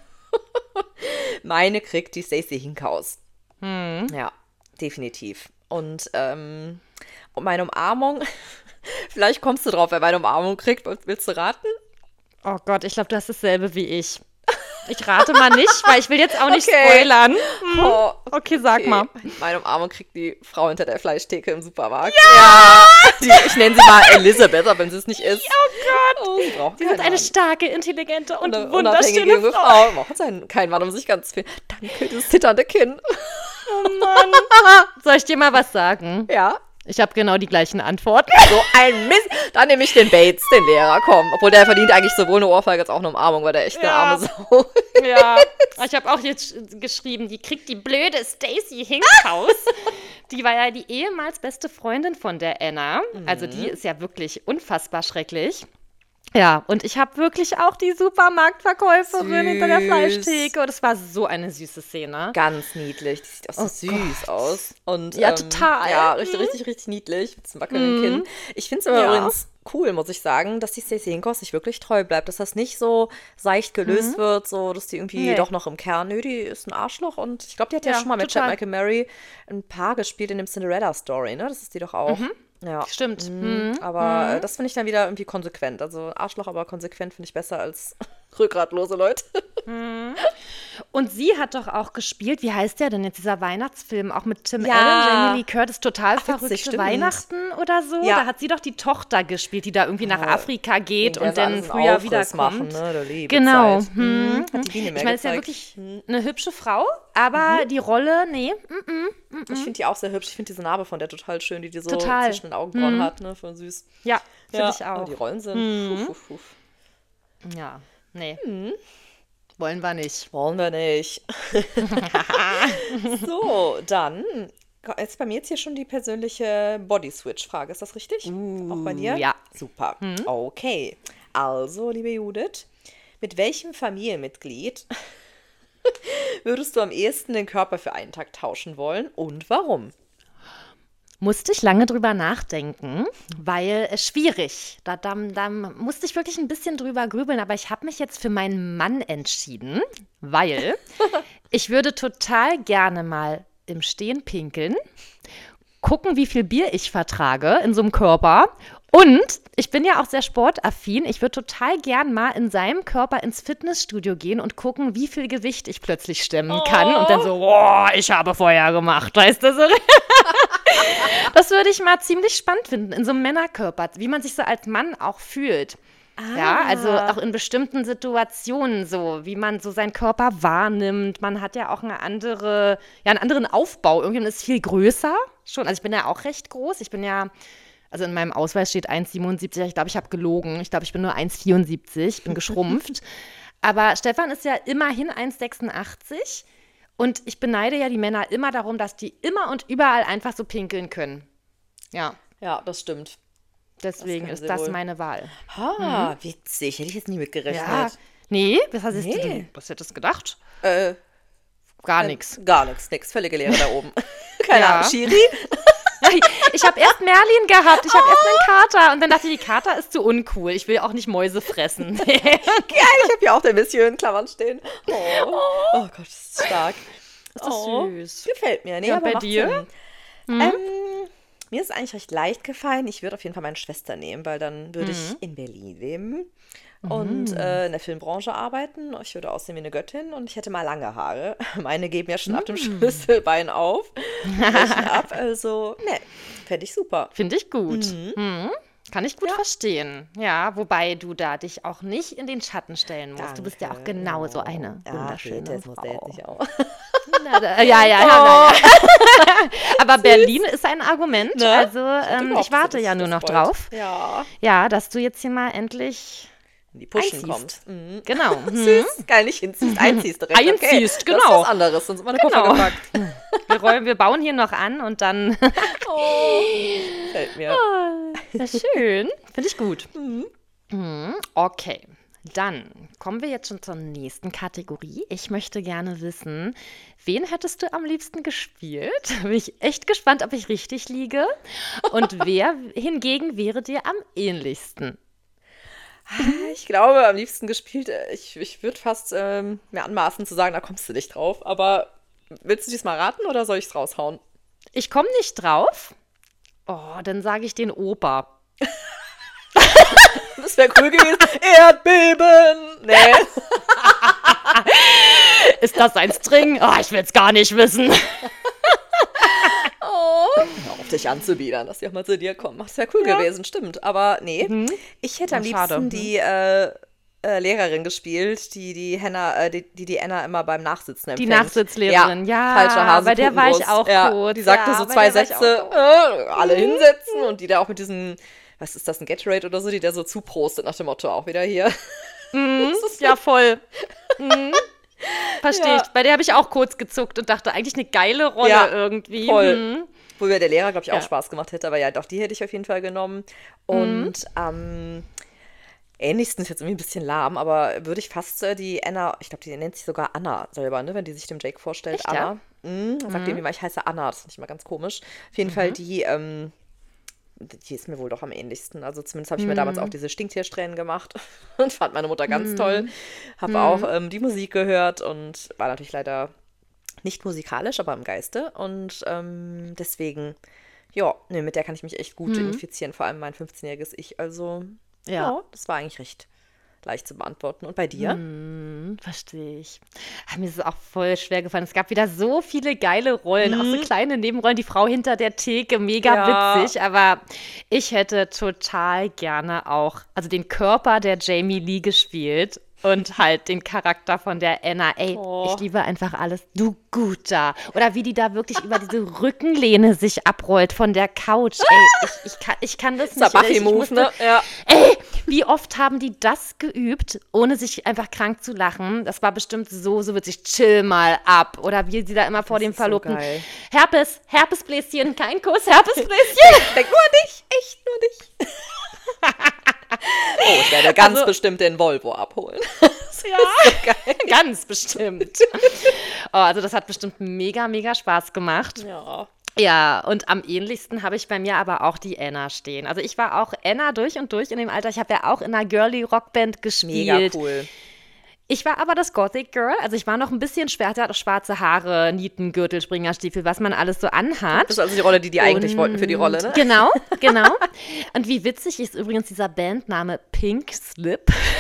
Meine kriegt die Stacey Hinkhaus. Mhm. Ja, definitiv. Und, ähm, und meine Umarmung, vielleicht kommst du drauf, wer meine Umarmung kriegt. Willst du raten? Oh Gott, ich glaube, du hast dasselbe wie ich. Ich rate mal nicht, weil ich will jetzt auch nicht Okay. spoilern. Hm. Oh, Okay, sag okay. mal. Meine Umarmung kriegt die Frau hinter der Fleischtheke im Supermarkt. Ja! ja die, ich nenne sie mal Elisabeth, aber wenn sie es nicht ist. Oh Gott. Oh, sie braucht Sie ist keine eine Ahnung. starke, intelligente und Eine wunderschöne unabhängige Frau. Frau. Braucht sein, kein Mann um sich ganz viel. Danke, das zitternde Kinn. Oh Mann. Soll ich dir mal was sagen? Ja. Ich habe genau die gleichen Antworten. So ein Mist. Dann nehme ich den Bates, den Lehrer, komm. Obwohl der verdient eigentlich sowohl eine Ohrfeige als auch eine Umarmung, weil der echt eine Ja. arme Sau. Ja, ich habe auch jetzt geschrieben, die kriegt die blöde Stacey Hinkhaus. Die war ja die ehemals beste Freundin von der Anna. Also die ist ja wirklich unfassbar schrecklich. Ja, und ich habe wirklich auch die Supermarktverkäuferin Süß. hinter der Fleischtheke. Und es war so eine süße Szene. Ganz niedlich. Die sieht auch so Oh süß Gott. aus. Und, Ja, ähm, total. Ja, richtig, richtig, richtig niedlich. Mit diesem wackelnden Mhm. Kinn. Ich finde es aber Ja. übrigens cool, muss ich sagen, dass die Stacey Hinkhaus sich wirklich treu bleibt. Dass das nicht so seicht gelöst wird, so dass die irgendwie Nee. doch noch im Kern, nö, die ist ein Arschloch. Und ich glaube, die hat ja, Ja, schon mal mit total. Chad Michael Murray ein Paar gespielt in dem Cinderella-Story, ne? Das ist die doch auch. Ja. Stimmt. Mhm. Mhm. Aber äh, das finde ich dann wieder irgendwie konsequent. Also Arschloch, aber konsequent finde ich besser als rückgratlose Leute. Und sie hat doch auch gespielt, wie heißt der denn jetzt, dieser Weihnachtsfilm, auch mit Tim Ja. Allen, Jamie Lee Curtis, total Ach, witzig, verrückte stimmt. Weihnachten oder so. Ja. Da hat sie doch die Tochter gespielt, die da irgendwie nach Ja. Afrika geht Der und soll dann alles einen früher Aufriss wiederkommt. machen, ne? Der liebe Genau. Zeit. Hm. Mhm. Hat die Biene mehr Ich meine, es ist ja gezeigt. wirklich eine hübsche Frau, aber die Rolle, nee. mm, Ich finde die auch sehr hübsch. Ich finde diese Narbe von der total schön, die die so Total. zwischen den Augenbrauen Mhm. hat, ne? Voll süß. Ja, finde Ja, ich aber auch. die Rollen sind. Mhm. Uff, uff, uff. Ja, nee. Mhm. Wollen wir nicht. Wollen wir nicht. So, dann. Jetzt bei mir jetzt hier schon die persönliche Body-Switch-Frage. Ist das richtig? Auch bei dir? ja. Super. Okay. Also, liebe Judith, mit welchem Familienmitglied würdest du am ehesten den Körper für einen Tag tauschen wollen und warum? Musste ich lange drüber nachdenken, weil es schwierig. Da, da, da musste ich wirklich ein bisschen drüber grübeln, aber ich habe mich jetzt für meinen Mann entschieden, weil ich würde total gerne mal im Stehen pinkeln, gucken, wie viel Bier ich vertrage in so einem Körper. Und ich bin ja auch sehr sportaffin. Ich würde total gern mal in seinem Körper ins Fitnessstudio gehen und gucken, wie viel Gewicht ich plötzlich stemmen kann. Und dann so, boah, ich habe Feuer gemacht, weißt du so. Das würde ich mal ziemlich spannend finden, in so einem Männerkörper, wie man sich so als Mann auch fühlt. Ja, also auch in bestimmten Situationen so, wie man so seinen Körper wahrnimmt. Man hat ja auch eine andere, ja, einen anderen Aufbau. Irgendwann ist es viel größer schon. Also ich bin ja auch recht groß. Ich bin ja, also in meinem Ausweis steht eins Komma siebenundsiebzig. Ich glaube, ich habe gelogen. Ich glaube, ich bin nur eins Komma vierundsiebzig. Ich bin geschrumpft. Aber Stefan ist ja immerhin eins Komma sechsundachtzig und ich beneide ja die Männer immer darum, dass die immer und überall einfach so pinkeln können. Ja, Ja, das stimmt. deswegen können ist sie das wohl. meine Wahl. Ha, witzig. Hätte ich jetzt nie mitgerechnet. Ja, nee, was hast Nee. du, was hättest du gedacht? Äh, Gar nichts. Gar nichts, nix. Völlige Leere da oben. Keine Ja. Ahnung. Schiri? Ich habe erst Merlin gehabt, ich habe erst einen Kater und dann dachte ich, die Kater ist zu uncool. Ich will auch nicht Mäuse fressen. Geil, ich habe ja auch der Monsieur in Klammern stehen. Oh, oh Gott, das ist stark. Ist das Oh, süß. Gefällt mir. Nee, Ja, aber bei macht dir? Sinn. Ähm, mir ist es eigentlich recht leicht gefallen. Ich würde auf jeden Fall meine Schwester nehmen, weil dann würde ich in Berlin leben und äh, in der Filmbranche arbeiten. Ich würde aussehen wie eine Göttin und ich hätte mal lange Haare. Meine geben ja schon ab dem Schlüsselbein auf. Brechen ab. Also, ne, fände ich super. Finde ich gut. Mhm. Kann ich gut verstehen. Ja, wobei du da dich auch nicht in den Schatten stellen musst. Du bist ja auch Danke. genau so eine Ja, wunderschöne bitte, das muss der jetzt Frau. nicht auch. Na, da, ja, ja, ja. Nein, ja. Aber Berlin ist ein Argument. Ne? Also hatte ähm, gehofft, ich warte dass ja dich nur das noch freut. drauf. Ja, Ja, dass du jetzt hier mal endlich in die Puschen einziehst. kommt. Mhm. Genau. Mhm. Süß, geil, nicht hinziehst, einziehst direkt. Okay. Einziehst, Das ist genau. was anderes, sonst immer eine Genau. Koffer gepackt. Wir, räumen, wir bauen hier noch an und dann. Fällt mir. Ja, schön. Finde ich gut. Mhm. Okay. Dann kommen wir jetzt schon zur nächsten Kategorie. Ich möchte gerne wissen, wen hättest du am liebsten gespielt? Bin ich echt gespannt, ob ich richtig liege. Und wer hingegen wäre dir am ähnlichsten? Ich glaube, am liebsten gespielt, äh, ich, ich würde fast ähm, mir anmaßen zu sagen, da kommst du nicht drauf. Aber willst du diesmal raten oder soll ich es raushauen? Ich komme nicht drauf. Oh, dann sage ich den Opa. Das wäre cool gewesen. Erdbeben! Nee. Ist das ein String? Oh, ich will es gar nicht wissen. Oh. Hör auf dich anzubiedern, dass die auch mal zu dir kommen. Das wäre cool gewesen, stimmt. Aber nee, ich hätte am Oh, liebsten schade. Mhm. die äh, äh, Lehrerin gespielt, die die, Henna, äh, die, die die Anna immer beim Nachsitzen empfängt. Die Nachsitzlehrerin, ja, falscher Hase, bei der war ich Putenbrust. auch ja, kurz, Die sagte ja, so bei zwei der war ich Sätze, auch äh, alle hinsetzen und die da auch mit diesem, was ist das, ein Gatorade oder so, die da so zuprostet nach dem Motto auch wieder hier. Mhm, ja, voll. Mhm. Verstehe Ja. ich. Bei der habe ich auch kurz gezuckt und dachte, eigentlich eine geile Rolle Ja, irgendwie. voll. Mhm. Wo mir der Lehrer, glaube ich, auch Ja. Spaß gemacht hätte, aber ja, doch, die hätte ich auf jeden Fall genommen. Und am ähnlichsten ist jetzt irgendwie ein bisschen lahm, aber würde ich fast äh, die Anna, ich glaube, die nennt sich sogar Anna selber, ne, wenn die sich dem Jake vorstellt. Echt, Anna. Mhm, dann sagt irgendwie mal, ich heiße Anna, das finde ich mal ganz komisch. Auf jeden Fall die, ähm, die ist mir wohl doch am ähnlichsten. Also zumindest habe ich mir damals auch diese Stinktiersträhnen gemacht und fand meine Mutter ganz toll. Habe auch ähm, die Musik gehört und war natürlich leider nicht musikalisch, aber im Geiste. Und ähm, deswegen, ja, nee, mit der kann ich mich echt gut identifizieren, vor allem mein fünfzehnjähriges Ich. Also, ja. Ja. das war eigentlich recht leicht zu beantworten. Und bei dir? Hm, verstehe ich. Ah, mir ist es auch voll schwer gefallen. Es gab wieder so viele geile Rollen, auch so kleine Nebenrollen. Die Frau hinter der Theke, mega Ja. witzig. Aber ich hätte total gerne auch, also den Körper der Jamie Lee gespielt und halt den Charakter von der Anna. Ey, Oh. ich liebe einfach alles. Du Guter. Oder wie die da wirklich über diese Rückenlehne sich abrollt von der Couch. Ey, ich, ich, kann, ich kann das Das ist der nicht. Ich Buffy-Move, musste- ne? Ja. Ey, wie oft haben die das geübt, ohne sich einfach krank zu lachen? Das war bestimmt so, so witzig. Chill mal ab. Oder wie sie da immer vor dem ist so Verlobten. geil. Herpes, Herpesbläschen, kein Kuss, Herpesbläschen. Denk nur an dich, echt nur dich. Oh, ich werde ganz Also- bestimmt den Volvo abholen. Ja, ganz bestimmt. Oh, also das hat bestimmt mega, mega Spaß gemacht. Ja. Ja, und am ähnlichsten habe ich bei mir aber auch die Anna stehen. Also ich war auch Anna durch und durch in dem Alter. Ich habe ja auch in einer Girly-Rockband Mega gespielt. cool. Ich war aber das Gothic Girl, also ich war noch ein bisschen schwer, hatte schwarze Haare, Nieten, Gürtel, Springerstiefel, was man alles so anhat. Das ist also die Rolle, die die eigentlich wollten für die Rolle, ne? Genau, genau. Und wie witzig ist übrigens dieser Bandname Pink Slip.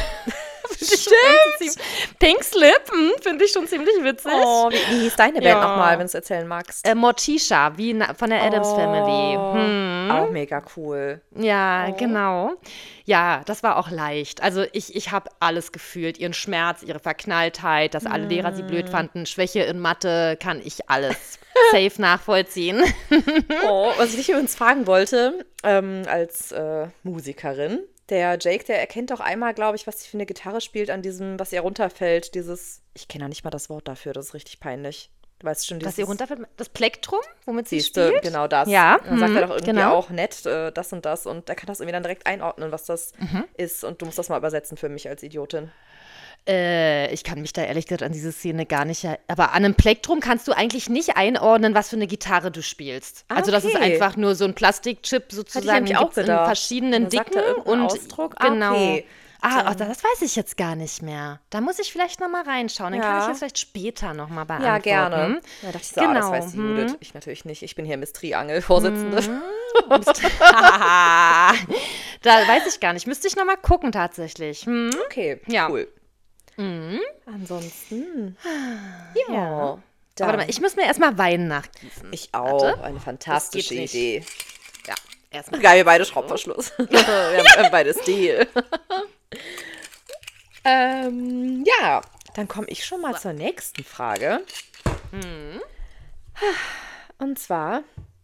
Stimmt. Pink Slip, hm, finde ich schon ziemlich witzig. Oh, wie, wie hieß deine Band Ja. nochmal, wenn du es erzählen magst? Äh, Morticia, wie na, von der Addams Family. Hm. Auch mega cool. Ja, genau. Ja, das war auch leicht. Also ich, ich habe alles gefühlt. Ihren Schmerz, ihre Verknalltheit, dass alle Lehrer sie blöd fanden, Schwäche in Mathe, kann ich alles safe nachvollziehen. Oh, was ich dich übrigens fragen wollte, ähm, als äh, Musikerin, der Jake, der erkennt doch einmal, glaube ich, was sie für eine Gitarre spielt an diesem, was ihr runterfällt, dieses, ich kenne ja nicht mal das Wort dafür, das ist richtig peinlich. Du weißt schon, dieses... Was ihr runterfällt, das Plektrum, womit sie Siehste, spielt? genau das. Ja. Und dann sagt mhm, er doch irgendwie genau. auch nett, äh, das und das. Und er kann das irgendwie dann direkt einordnen, was das Mhm. ist. Und du musst das mal übersetzen für mich als Idiotin. Äh, ich kann mich da ehrlich gesagt an diese Szene gar nicht erinnern. Aber an einem Plektrum kannst du eigentlich nicht einordnen, was für eine Gitarre du spielst. Ah, Also das ist okay. einfach nur so ein Plastikchip sozusagen. nämlich den auch gibt's in gedacht. verschiedenen Da sagt er Dicken. irgendeinen Und Ausdruck. Ah, genau. okay. Ah, ach, das weiß ich jetzt gar nicht mehr. Da muss ich vielleicht noch mal reinschauen. Den Ja. kann ich jetzt vielleicht später noch mal beantworten. Ja, gerne. Da dachte ich so, ah, das Genau, weiß die hm. Judith. Ich natürlich nicht. Ich bin hier Miss Triangel-Vorsitzende. Bist- Da weiß ich gar nicht. Müsste ich noch mal gucken tatsächlich. Hm? Okay, Ja. cool. Mhm. Ansonsten, ja. Ja. Dann, Aber warte mal, ich muss mir erstmal Wein nachgießen. ich auch. Warte. Eine fantastische nicht. Idee. Ja, erstmal. Geil, wir beide Schraubverschluss. wir haben wir haben beide Stil. ähm, ja, dann komme ich schon mal zur nächsten Frage. Mhm. Und zwar,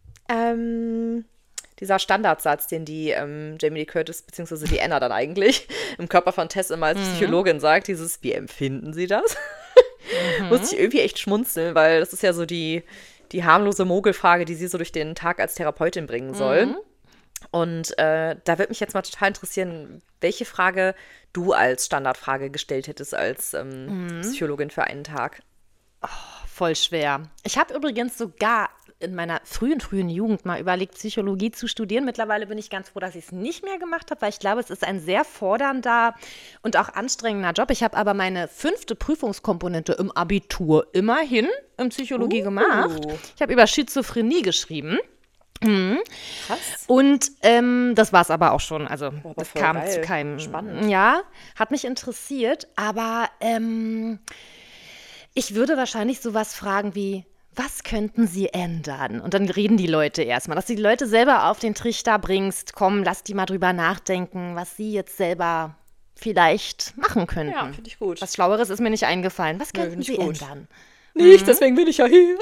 ähm, dieser Standardsatz, den die ähm, Jamie Lee Curtis, beziehungsweise die Anna dann eigentlich, im Körper von Tess immer als Psychologin sagt, dieses, wie empfinden Sie das? Muss ich irgendwie echt schmunzeln, weil das ist ja so die, die harmlose Mogelfrage, die sie so durch den Tag als Therapeutin bringen soll. Mhm. Und äh, da würde mich jetzt mal total interessieren, welche Frage du als Standardfrage gestellt hättest als ähm, Mhm. Psychologin für einen Tag. Voll schwer. Ich habe übrigens sogar in meiner frühen, frühen Jugend mal überlegt, Psychologie zu studieren. Mittlerweile bin ich ganz froh, dass ich es nicht mehr gemacht habe, weil ich glaube, es ist ein sehr fordernder und auch anstrengender Job. Ich habe aber meine fünfte Prüfungskomponente im Abitur immerhin in Psychologie Uh. gemacht. Ich habe über Schizophrenie geschrieben. Krass. Und ähm, das war es aber auch schon. Also aber das voll kam geil. zu keinem. Spannend. Ja, hat mich interessiert, aber ähm, ich würde wahrscheinlich sowas fragen wie, was könnten Sie ändern? Und dann reden die Leute erstmal, dass du die Leute selber auf den Trichter bringst. Komm, lass die mal drüber nachdenken, was sie jetzt selber vielleicht machen könnten. Ja, finde ich gut. Was Schlaueres ist mir nicht eingefallen. Was Nö, könnten find ich Sie gut. ändern? Nicht, deswegen bin ich ja hier.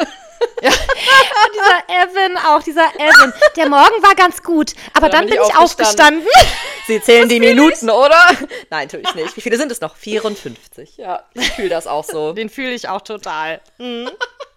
Und dieser Evan auch, dieser Evan. Der Morgen war ganz gut, aber dann, Dann bin bin ich ich aufgestanden. Sie zählen die Minuten, oder? Nein, natürlich nicht. Wie viele sind es noch? vierundfünfzig. Ja, ich fühle das auch so. Den fühle ich auch total. Mhm.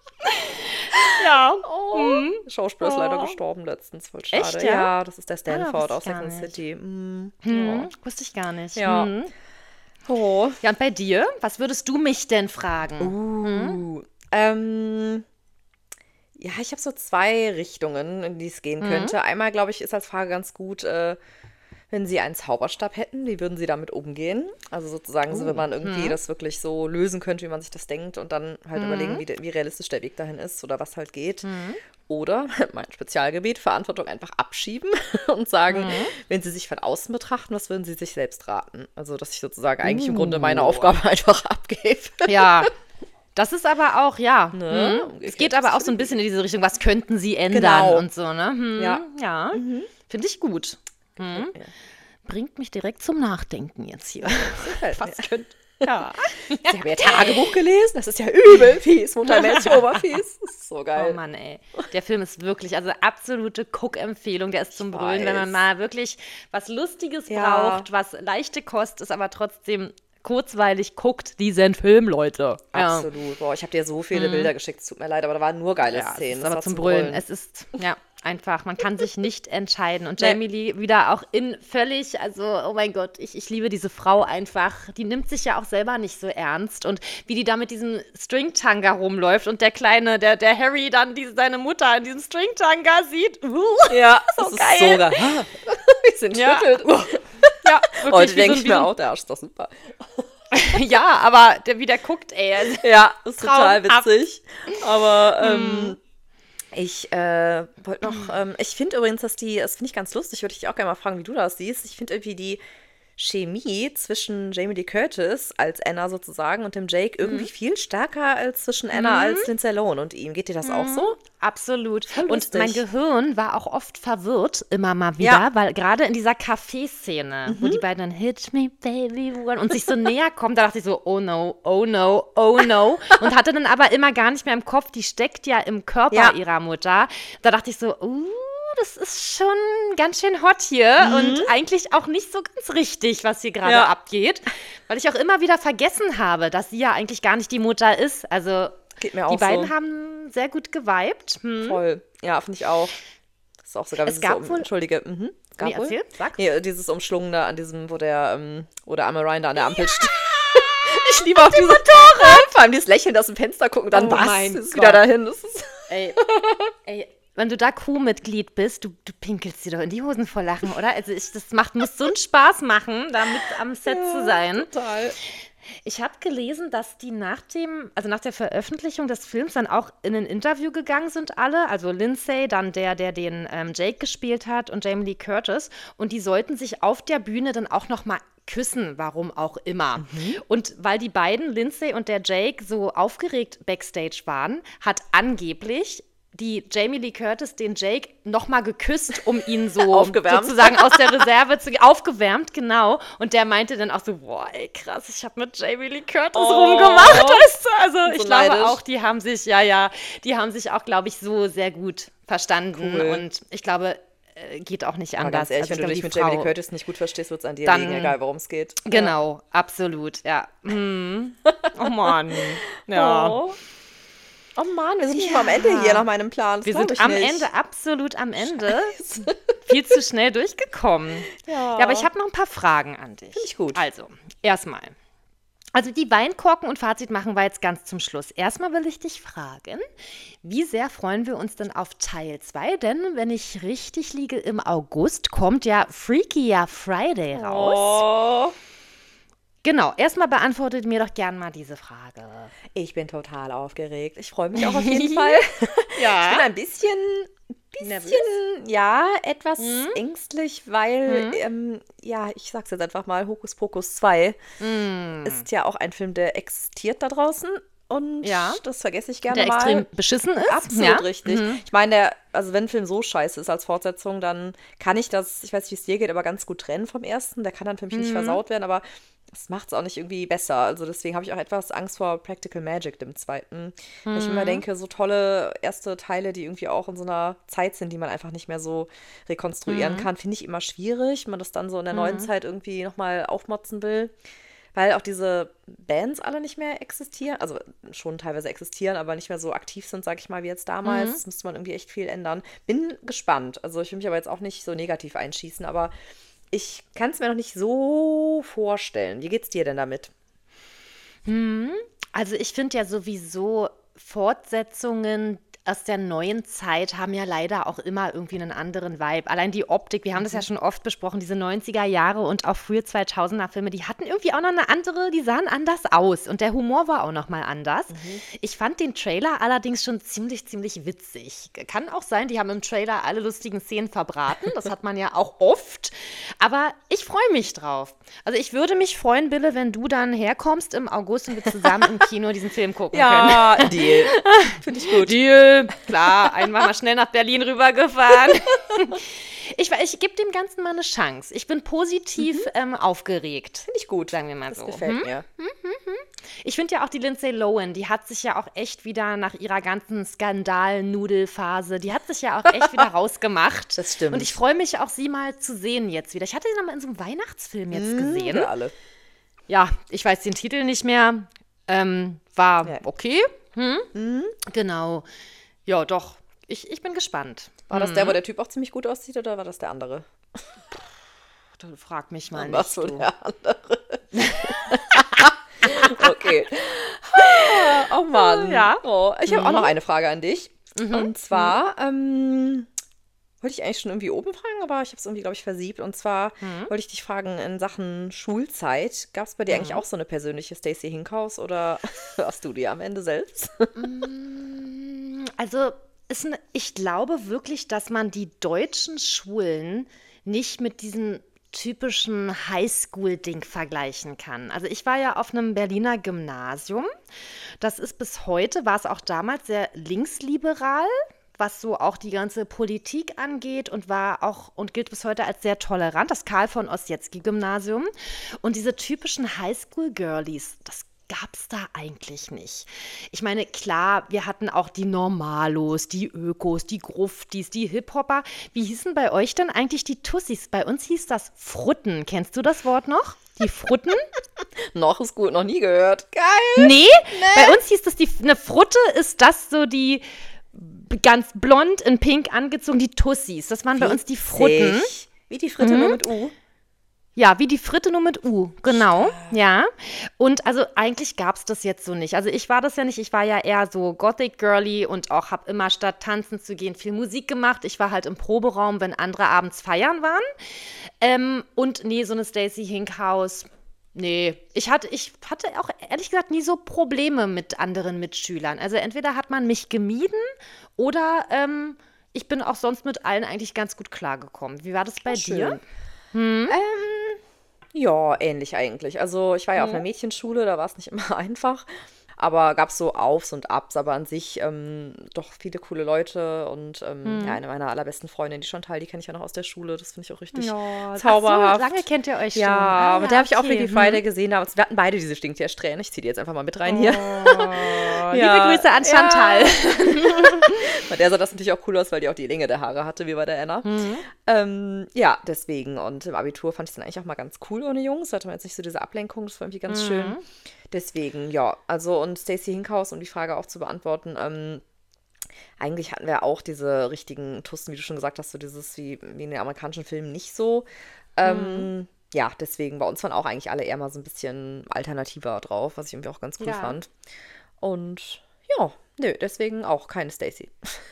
Ja. Oh. Mhm. Der Schauspieler ist leider Oh. gestorben letztens. Voll schade. Echt, ja? Ja, das ist der Ah, Stanford wusste aus ich gar Second nicht. City. Mm. Hm, wusste ich gar nicht. Ja. Mhm. Oh. Ja, und bei dir? Was würdest du mich denn fragen? Uh. Ähm, ja, ich habe so zwei Richtungen, in die es gehen könnte. Einmal, glaube ich, ist als Frage ganz gut, äh, wenn Sie einen Zauberstab hätten, wie würden Sie damit umgehen? Also sozusagen, so, wenn man irgendwie das wirklich so lösen könnte, wie man sich das denkt und dann halt überlegen, wie, de- wie realistisch der Weg dahin ist oder was halt geht. Oder, mein Spezialgebiet, Verantwortung einfach abschieben und sagen, wenn Sie sich von außen betrachten, was würden Sie sich selbst raten? Also, dass ich sozusagen eigentlich im Grunde meine Aufgabe einfach abgebe. Ja. Das ist aber auch, ja. Ne? Mhm. Es Umgekehrt geht aber ist auch so ein bisschen in diese Richtung, was könnten sie ändern Genau. und so, ne? Hm, Ja. Ja. Finde ich gut. Mhm. Ja. Bringt mich direkt zum Nachdenken jetzt hier. Gefällt mir. Was könnte. Ja. Sie haben ja Tagebuch gelesen, das ist ja übel fies, Muttermilch oberfies. Das ist so geil. Oh Mann, ey. Der Film ist wirklich, also absolute Guck-Empfehlung. Der ist zum Ich Brüllen, wenn man weiß. mal wirklich was Lustiges Ja. braucht, was leichte Kost ist, aber trotzdem kurzweilig guckt diesen Film, Leute. Ja. Absolut. Boah, ich habe dir so viele Bilder geschickt, es tut mir leid, aber da waren nur geile Ja, es Szenen. ist Das aber war zum Brüllen. Es ist, ja, einfach, man kann sich nicht entscheiden. Und Nee. Jamie Lee wieder auch in völlig, also, oh mein Gott, ich, ich liebe diese Frau einfach. Die nimmt sich ja auch selber nicht so ernst. Und wie die da mit diesem Stringtanga rumläuft und der Kleine, der, der Harry dann die, seine Mutter in diesem Stringtanga sieht. Uh, ja, das so ist geil. so geil. Wir sind Ja. schüttelt. ja, wirklich. Heute wie denke so, ich wie mir so, auch, der Arsch ist doch super. Ja, aber der, wie der guckt, ey. Also, Ja, das ist total Traumhaft. witzig. Aber ähm, ich äh, wollte noch, ähm, ich finde übrigens, dass die, das finde ich ganz lustig, würde ich auch gerne mal fragen, wie du das siehst. Ich finde irgendwie die Chemie zwischen Jamie Lee Curtis als Anna sozusagen und dem Jake irgendwie viel stärker als zwischen Anna als Lindsay Lohan und ihm. Geht dir das auch so? absolut. Voll Und lustig. mein Gehirn war auch oft verwirrt, immer mal wieder, Ja. weil gerade in dieser Café-Szene, wo die beiden dann Hit me, baby, one und sich so näher kommen, da dachte ich so, oh no, oh no, oh no. Und hatte dann aber immer gar nicht mehr im Kopf, die steckt ja im Körper Ja. ihrer Mutter. Da dachte ich so, uh, das ist schon ganz schön hot hier mhm. und eigentlich auch nicht so ganz richtig, was hier gerade ja. abgeht, weil ich auch immer wieder vergessen habe, dass sie ja eigentlich gar nicht die Mutter ist. Also Geht mir auch die beiden so. haben sehr gut geweibt. Hm. Voll. Ja, finde ich auch. Das ist auch sogar es gab so, wohl, Entschuldige. Mhm. Gab nee, wohl? erzähl, sag. Nee, dieses Umschlungene an diesem, wo der, ähm, wo der arme Ryan da an der Ampel ja. steht. Ich liebe auch diese Motorrad. Vor allem dieses Lächeln aus dem Fenster gucken, dann oh was, mein ist Gott. wieder dahin. Das ist ey, ey, wenn du da Crewmitglied bist, du, du pinkelst dir doch in die Hosen vor Lachen, oder? Also ich, das macht, muss so einen Spaß machen, da mit am Set ja, zu sein. Total. Ich habe gelesen, dass die nach dem, also nach der Veröffentlichung des Films dann auch in ein Interview gegangen sind alle. Also Lindsay, dann der, der den ähm, Jake gespielt hat und Jamie Lee Curtis. Und die sollten sich auf der Bühne dann auch noch mal küssen, warum auch immer. Mhm. Und weil die beiden, Lindsay und der Jake, so aufgeregt backstage waren, hat angeblich die Jamie Lee Curtis den Jake nochmal geküsst, um ihn so aufgewärmt. sozusagen aus der Reserve zu aufgewärmt, genau. Und der meinte dann auch so, boah, ey, krass, ich habe mit Jamie Lee Curtis oh. rumgemacht, weißt du? Also so ich glaube neidisch. auch, die haben sich, ja, ja, die haben sich auch, glaube ich, so sehr gut verstanden. Cool. Und ich glaube, geht auch nicht anders. Aber ganz ehrlich, also, wenn du dich mit Jamie Lee Curtis nicht gut verstehst, wird es an dir dann, liegen, egal worum es geht. Genau, ja. absolut, ja. Hm. Oh Mann, ja. Oh. Oh Mann, wir sind ja. schon mal am Ende hier nach meinem Plan. Das wir sind am nicht. Ende, absolut am Ende. Scheiße. Viel zu schnell durchgekommen. Ja, ja aber ich habe noch ein paar Fragen an dich. Finde ich gut. Also, erstmal. Also die Weinkorken und Fazit machen wir jetzt ganz zum Schluss. Erstmal will ich dich fragen, wie sehr freuen wir uns denn auf Teil zwei? Denn wenn ich richtig liege, im August kommt ja Freaky Friday raus. Oh. Genau, erstmal beantwortet mir doch gern mal diese Frage. Ich bin total aufgeregt. Ich freue mich auch auf jeden Fall. Ja. Ich bin ein bisschen, bisschen ja, etwas hm? ängstlich, weil, hm? ähm, ja, ich sag's jetzt einfach mal, Hokus Pokus zwei hm. ist ja auch ein Film, der existiert da draußen. Und ja. das vergesse ich gerne der mal. Der extrem beschissen ist. Absolut ja. richtig. Mhm. Ich meine, der, also wenn ein Film so scheiße ist als Fortsetzung, dann kann ich das, ich weiß nicht, wie es dir geht, aber ganz gut trennen vom ersten. Der kann dann für mich mhm. nicht versaut werden, aber das macht es auch nicht irgendwie besser. Also deswegen habe ich auch etwas Angst vor Practical Magic, dem zweiten. Mhm. Weil ich immer denke, so tolle erste Teile, die irgendwie auch in so einer Zeit sind, die man einfach nicht mehr so rekonstruieren mhm. kann, finde ich immer schwierig, wenn man das dann so in der neuen mhm. Zeit irgendwie nochmal aufmotzen will. Weil auch diese Bands alle nicht mehr existieren, also schon teilweise existieren, aber nicht mehr so aktiv sind, sag ich mal, wie jetzt damals. Mhm. Das müsste man irgendwie echt viel ändern. Bin gespannt. Also ich will mich aber jetzt auch nicht so negativ einschießen, aber ich kann es mir noch nicht so vorstellen. Wie geht's dir denn damit? Hm, also ich finde ja sowieso Fortsetzungen aus der neuen Zeit haben ja leider auch immer irgendwie einen anderen Vibe. Allein die Optik, wir haben das ja schon oft besprochen, diese neunziger Jahre und auch frühe zweitausender Filme, die hatten irgendwie auch noch eine andere, die sahen anders aus und der Humor war auch noch mal anders. Mhm. Ich fand den Trailer allerdings schon ziemlich, ziemlich witzig. Kann auch sein, die haben im Trailer alle lustigen Szenen verbraten, das hat man ja auch oft, aber ich freue mich drauf. Also ich würde mich freuen, Bille, wenn du dann herkommst im August und wir zusammen im Kino diesen Film gucken ja, können. Ja, Deal. Finde ich gut. Deal. Klar, einmal mal schnell nach Berlin rübergefahren. Ich, ich gebe dem Ganzen mal eine Chance. Ich bin positiv mhm. ähm, aufgeregt. Finde ich gut. Sagen wir mal das so. Das gefällt hm? mir. Hm, hm, hm. Ich finde ja auch die Lindsay Lohan, die hat sich ja auch echt wieder nach ihrer ganzen Skandal-Nudelphase, die hat sich ja auch echt wieder rausgemacht. Das stimmt. Und ich freue mich auch, sie mal zu sehen jetzt wieder. Ich hatte sie noch mal in so einem Weihnachtsfilm jetzt mhm, gesehen. Ja, alle. Ja, ich weiß den Titel nicht mehr. Ähm, war ja. okay. Hm? Mhm. Genau. Ja, doch. Ich, ich bin gespannt. War das der, wo der Typ auch ziemlich gut aussieht, oder war das der andere? Du frag mich mal nicht. Was so der andere? Okay. Oh Mann. Ja. Oh, ich habe mhm. auch noch eine Frage an dich. Mhm. Und zwar, ähm, wollte ich eigentlich schon irgendwie oben fragen, aber ich habe es irgendwie, glaube ich, versiebt. Und zwar mhm. wollte ich dich fragen, in Sachen Schulzeit, gab es bei dir mhm. eigentlich auch so eine persönliche Stacey Hinkhaus oder hast du die am Ende selbst? Also, ist eine, ich glaube wirklich, dass man die deutschen Schulen nicht mit diesem typischen Highschool-Ding vergleichen kann. Also ich war ja auf einem Berliner Gymnasium. Das ist bis heute, war es auch damals sehr linksliberal, was so auch die ganze Politik angeht und war auch und gilt bis heute als sehr tolerant, das Karl von Ossietzky-Gymnasium. Und diese typischen Highschool-Girlies, das gab's da eigentlich nicht. Ich meine, klar, wir hatten auch die Normalos, die Ökos, die Gruftis, die Hip-Hopper. Wie hießen bei euch denn eigentlich die Tussis? Bei uns hieß das Frutten. Kennst du das Wort noch? Die Frutten? Noch ist gut, noch nie gehört. Geil. Nee, bei uns hieß das, die, eine Frutte ist das so die ganz blond in pink angezogen, die Tussis. Das waren bei uns die Frutten. Wie die Fritte, nur mit U. Ja, wie die Fritte, nur mit U, genau, ja. Und also eigentlich gab es das jetzt so nicht. Also ich war das ja nicht, ich war ja eher so Gothic-Girly und auch habe immer statt tanzen zu gehen viel Musik gemacht. Ich war halt im Proberaum, wenn andere abends feiern waren. Ähm, und nee, so eine Stacey Hinkhaus, nee. Ich hatte, ich hatte auch ehrlich gesagt nie so Probleme mit anderen Mitschülern. Also entweder hat man mich gemieden oder ähm, ich bin auch sonst mit allen eigentlich ganz gut klargekommen. Wie war das bei Schön. dir? Hm? Ähm, ja, ähnlich eigentlich. Also ich war ja hm. auf einer Mädchenschule, da war es nicht immer einfach. Aber gab es so Aufs und Abs, aber an sich ähm, doch viele coole Leute und ähm, hm. ja, eine meiner allerbesten Freundinnen, die Chantal, die kenne ich ja noch aus der Schule, das finde ich auch richtig oh, zauberhaft. Ach so, lange kennt ihr euch schon. Ja, ah, mit ja, der habe ich auch okay. Freaky Friday hm. gesehen damals. Wir hatten beide diese Stinktiersträhnen. Ich ziehe die jetzt einfach mal mit rein oh, hier. ja. Liebe Grüße an Chantal. Ja. Bei der sah das natürlich auch cool aus, weil die auch die Länge der Haare hatte, wie bei der Anna. Mhm. Ähm, ja, deswegen. Und im Abitur fand ich es dann eigentlich auch mal ganz cool ohne Jungs. Da hatte man jetzt nicht so diese Ablenkung, das war irgendwie ganz mhm. schön. Deswegen, ja, also und Stacey Hinkhaus, um die Frage auch zu beantworten, ähm, eigentlich hatten wir auch diese richtigen Tussen, wie du schon gesagt hast, so dieses wie, wie in den amerikanischen Filmen nicht so. Ähm, mhm. Ja, deswegen, bei uns waren auch eigentlich alle eher mal so ein bisschen alternativer drauf, was ich irgendwie auch ganz cool ja. fand. Und ja, nö, deswegen auch keine Stacey.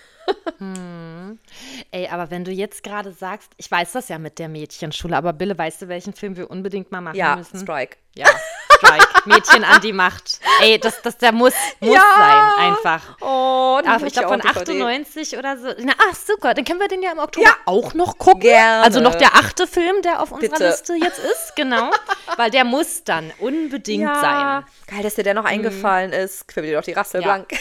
hm. Ey, aber wenn du jetzt gerade sagst, ich weiß das ja mit der Mädchenschule, aber Bille, weißt du, welchen Film wir unbedingt mal machen ja, müssen? Strike. Ja, Strike. Mädchen an die Macht. Ey, das, das, der muss, muss ja. sein, einfach. Oh, aber ich glaube von achtundneunzig oder so. Na, ach, super, dann können wir den ja im Oktober ja. auch noch gucken. Gerne. Also noch der achte Film, der auf unserer Bitte. Liste jetzt ist, genau. Weil der muss dann unbedingt ja. sein. Geil, dass dir der noch eingefallen mhm. ist. Quibble dir doch die Rassel ja. blank.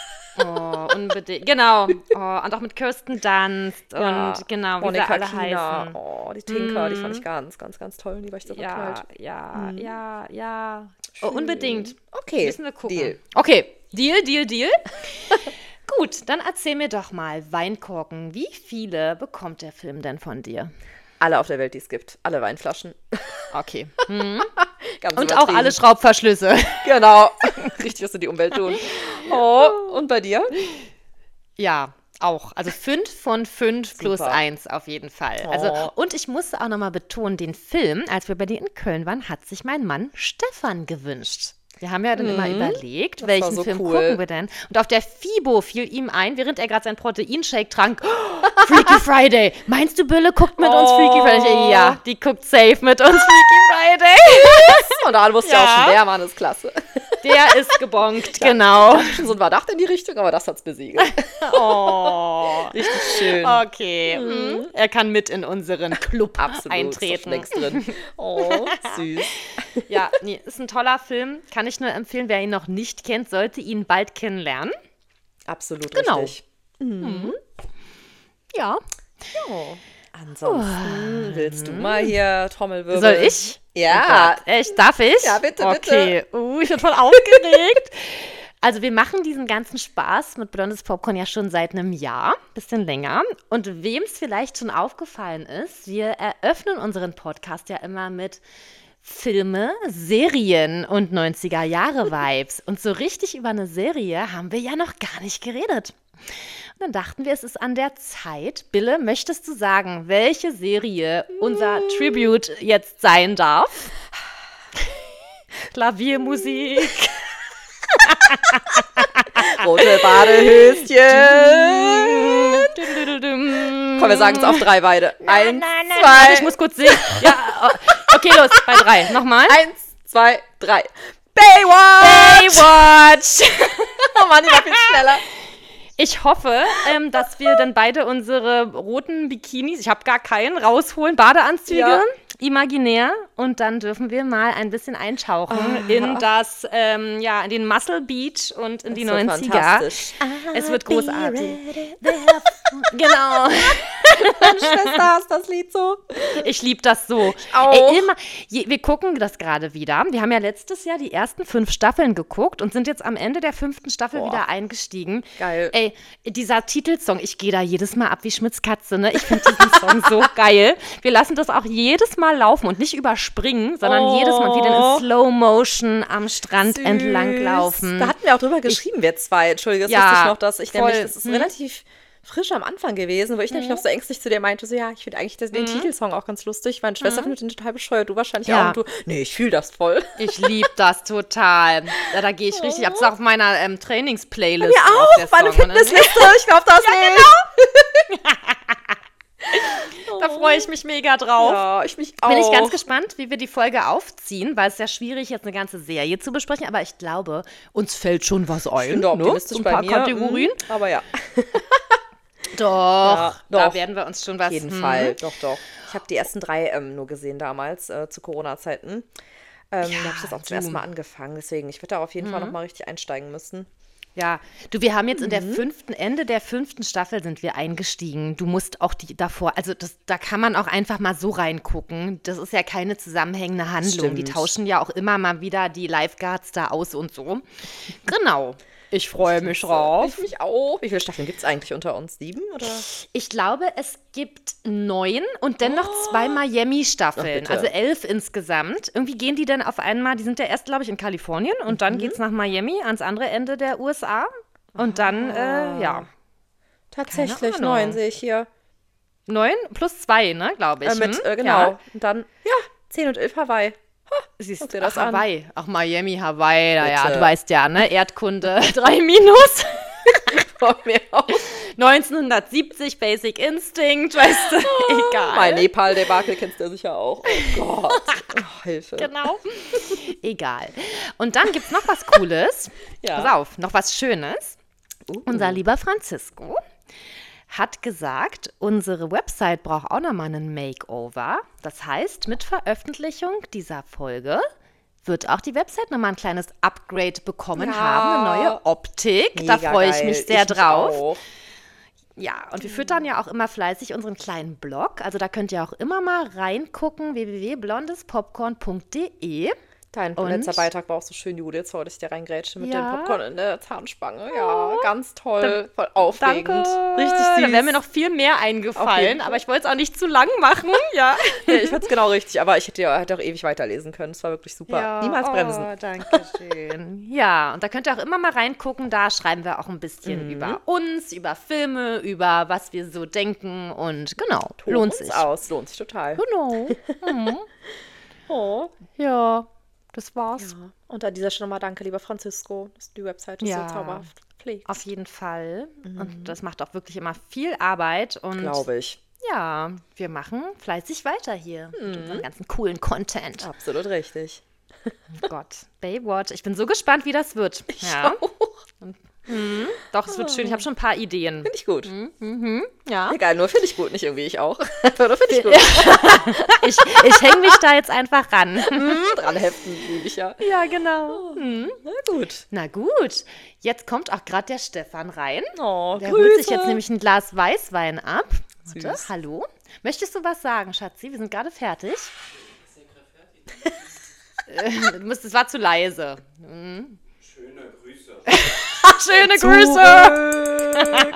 Oh, unbedingt. Genau. Oh, und auch mit Kirsten Dunst ja. und genau, wie Monika sie alle Kina. heißen. Oh, die Tinker, mm. die fand ich ganz, ganz, ganz toll. Die war ich so Ja, verknallt. ja, mm. ja, ja. Oh, unbedingt. Okay, müssen wir gucken. Deal. Okay, Deal, Deal, Deal. Gut, dann erzähl mir doch mal, Weinkorken, wie viele bekommt der Film denn von dir? Alle auf der Welt, die es gibt. Alle Weinflaschen. Okay. Mhm. Und auch alle Schraubverschlüsse. Genau. Richtig, was für die Umwelt tun. Oh, und bei dir? Ja, auch. Also fünf von fünf Super. Plus eins auf jeden Fall. Oh. Also, und ich musste auch nochmal betonen, den Film, als wir bei dir in Köln waren, hat sich mein Mann Stefan gewünscht. Wir haben ja dann mhm. immer überlegt, das welchen so Film cool. gucken wir denn. Und auf der FIBO fiel ihm ein, während er gerade seinen Proteinshake trank, oh, Freaky Friday. Meinst du, Bille guckt mit oh. uns Freaky Friday? Ja, die guckt safe mit uns Freaky Friday. Und da wusste ja auch schon, der Mann ist klasse. Der ist gebonkt, ja, genau. Ich hatte schon so ein Verdacht in die Richtung, aber das hat's besiegelt. Oh. Richtig schön. Okay. Mhm. Er kann mit in unseren Club Absolut, eintreten. Ist doch drin. Oh, süß. Ja, nee, ist ein toller Film. Kann ich nur empfehlen. Wer ihn noch nicht kennt, sollte ihn bald kennenlernen. Absolut genau. richtig. Mhm. Ja. ja. Ansonsten oh. willst du mal hier Trommelwirbel? Soll ich? Ja. Oh Echt? Darf ich? Ja, bitte, okay. bitte. Uh, ich bin voll aufgeregt. Also wir machen diesen ganzen Spaß mit Blondes Popcorn ja schon seit einem Jahr, bisschen länger. Und wem es vielleicht schon aufgefallen ist, wir eröffnen unseren Podcast ja immer mit Filme, Serien und neunziger-Jahre-Vibes. Und so richtig über eine Serie haben wir ja noch gar nicht geredet. Und dann dachten wir, es ist an der Zeit. Bille, möchtest du sagen, welche Serie unser Tribute jetzt sein darf? Klaviermusik. Rote Badehöschen. Komm, wir sagen es auf drei beide. Eins, nein, nein, zwei. Nein, ich muss kurz singen. Ja, okay, los, bei drei. Nochmal. Eins, zwei, drei. Baywatch! Baywatch! Oh Mann, die war viel schneller. Ich hoffe, ähm, dass wir dann beide unsere roten Bikinis, ich habe gar keinen, rausholen, Badeanzüge, ja. imaginär. Und dann dürfen wir mal ein bisschen eintauchen oh. in das, ähm, ja, in den Muscle Beach und in das die neunziger. Es wird großartig. Genau. Meine Schwester hasst das Lied so. Ich liebe das so. auch. Ey, immer, je, wir gucken das gerade wieder. Wir haben ja letztes Jahr die ersten fünf Staffeln geguckt und sind jetzt am Ende der fünften Staffel Boah. wieder eingestiegen. Geil. Ey, dieser Titelsong, ich gehe da jedes Mal ab wie Schmitz Katze, ne? Ich finde diesen Song so geil. Wir lassen das auch jedes Mal laufen und nicht überspringen, sondern Oh. jedes Mal wieder in Slow Motion am Strand Süß. entlang laufen. Da hatten wir auch drüber geschrieben, wir zwei. Entschuldige, das Ja, wusste ich noch, dass ich voll. nämlich, das ist Hm. relativ frisch am Anfang gewesen, wo ich nämlich noch so ängstlich zu dir meinte, so ja, ich finde eigentlich das, den Titelsong auch ganz lustig. Meine Schwester findet den total bescheuert, du wahrscheinlich Ja. auch. Und du, nee, ich fühle das voll. Ich liebe das total. Ja, da gehe ich richtig. Ich habe es auf meiner ähm, Trainingsplaylist. Ja, drauf, auch, der meine Song, ne? Fitnessliste, ich glaube das nicht. Da freue ich mich mega drauf. Ja, ich mich auch. Bin ich ganz gespannt, wie wir die Folge aufziehen, weil es ist ja schwierig, jetzt eine ganze Serie zu besprechen. Aber ich glaube, uns fällt schon was ein. Ich bin da ne? optimistisch So ein bei paar mir. Kategorien. Mhm, aber ja, Doch, Ja, da doch. werden wir uns schon was. auf jeden hm. Fall. Doch, doch. Ich habe die ersten drei ähm, nur gesehen damals, äh, zu Corona-Zeiten. Ähm, da habe ich das auch zum du. ersten Mal angefangen. Deswegen, ich werde da auf jeden Mhm. Fall nochmal richtig einsteigen müssen. Ja, du, wir haben jetzt in der Mhm. fünften, Ende der fünften Staffel sind wir eingestiegen. Du musst auch die davor, also das, da kann man auch einfach mal so reingucken. Das ist ja keine zusammenhängende Handlung. Die Stimmt. tauschen ja auch immer mal wieder die Lifeguards da aus und so. Genau. Ich freue mich drauf. Ich mich auch. Wie viele Staffeln gibt es eigentlich unter uns? Sieben? Oder? Ich glaube, es gibt neun und dann noch zwei Miami-Staffeln, Ach, bitte. also elf insgesamt. Irgendwie gehen die dann auf einmal, die sind ja erst, glaube ich, in Kalifornien und dann geht es nach Miami ans andere Ende der U S A. Und dann, äh, ja, Tatsächlich, Keine Ahnung. neun sehe ich hier. neun plus zwei, ne, glaube ich. Äh, mit, hm? äh, genau. Ja. Und dann, ja, zehn und elf Hawaii. Siehst Guck dir du, das ach, an. Hawaii. Ach, Miami, Hawaii, naja, Bitte. du weißt ja, ne, Erdkunde drei minus. Von mir aus. neunzehnhundertsiebzig, Basic Instinct, weißt du, egal. Mein Nepal-Debakel kennst du ja sicher auch. Oh Gott. Oh, Hilfe. Genau. Egal. Und dann gibt es noch was Cooles. Ja. Pass auf, noch was Schönes. Uh. Unser lieber Francisco hat gesagt, unsere Website braucht auch nochmal einen Makeover. Das heißt, mit Veröffentlichung dieser Folge wird auch die Website nochmal ein kleines Upgrade bekommen Ja. haben, eine neue Optik. da Mega freue ich geil. mich sehr drauf. auch. Ja, und wir füttern ja auch immer fleißig unseren kleinen Blog. Also da könnt ihr auch immer mal reingucken, w w w punkt blondespopcorn punkt d e. Dein Und? letzter Beitrag war auch so schön, Judith, so dass ich dir reingrätsche mit Ja. dem Popcorn in der Zahnspange. Ja, ganz toll, voll aufregend. Danke. Richtig süß. Da wäre mir noch viel mehr Auf eingefallen, jeden Fall. aber ich wollte es auch nicht zu lang machen. Ja. Ja, ich fand's genau richtig, aber ich hätte ja hätte auch ewig weiterlesen können. Es war wirklich super. Ja, Niemals bremsen. Oh, danke schön. Ja, und da könnt ihr auch immer mal reingucken. Da schreiben wir auch ein bisschen Mhm. über uns, über Filme, über was wir so denken. Und genau, Tob lohnt uns sich. aus, lohnt sich total. Genau. Mhm. Oh. Ja, das war's. Ja. Und an dieser Stelle nochmal danke, lieber Francisco, dass du die Webseite Ja. so zauberhaft pflegst. Auf jeden Fall. Und das macht auch wirklich immer viel Arbeit. Und Glaube ich. ja, wir machen fleißig weiter hier mit Mhm. unserem ganzen coolen Content. Absolut richtig. Oh Gott, Baywatch. Ich bin so gespannt, wie das wird. Ja. Mhm. Doch, es wird schön. Ich habe schon ein paar Ideen. Finde ich gut. Ja. Egal, nur finde ich gut, nicht irgendwie ich auch. nur finde ich gut. Ich, ich hänge mich da jetzt einfach ran. Dran heften, liebe ich ja. Ja, genau. Mhm. Na gut. Na gut, jetzt kommt auch gerade der Stefan rein. Oh, Der Grüße. holt sich jetzt nämlich ein Glas Weißwein ab. Warte, Süß. hallo. Möchtest du was sagen, Schatzi? Wir sind gerade fertig. Äh, du musst- Es war zu leise. Mhm. Schöne Grüße. Ach, schöne Grüße.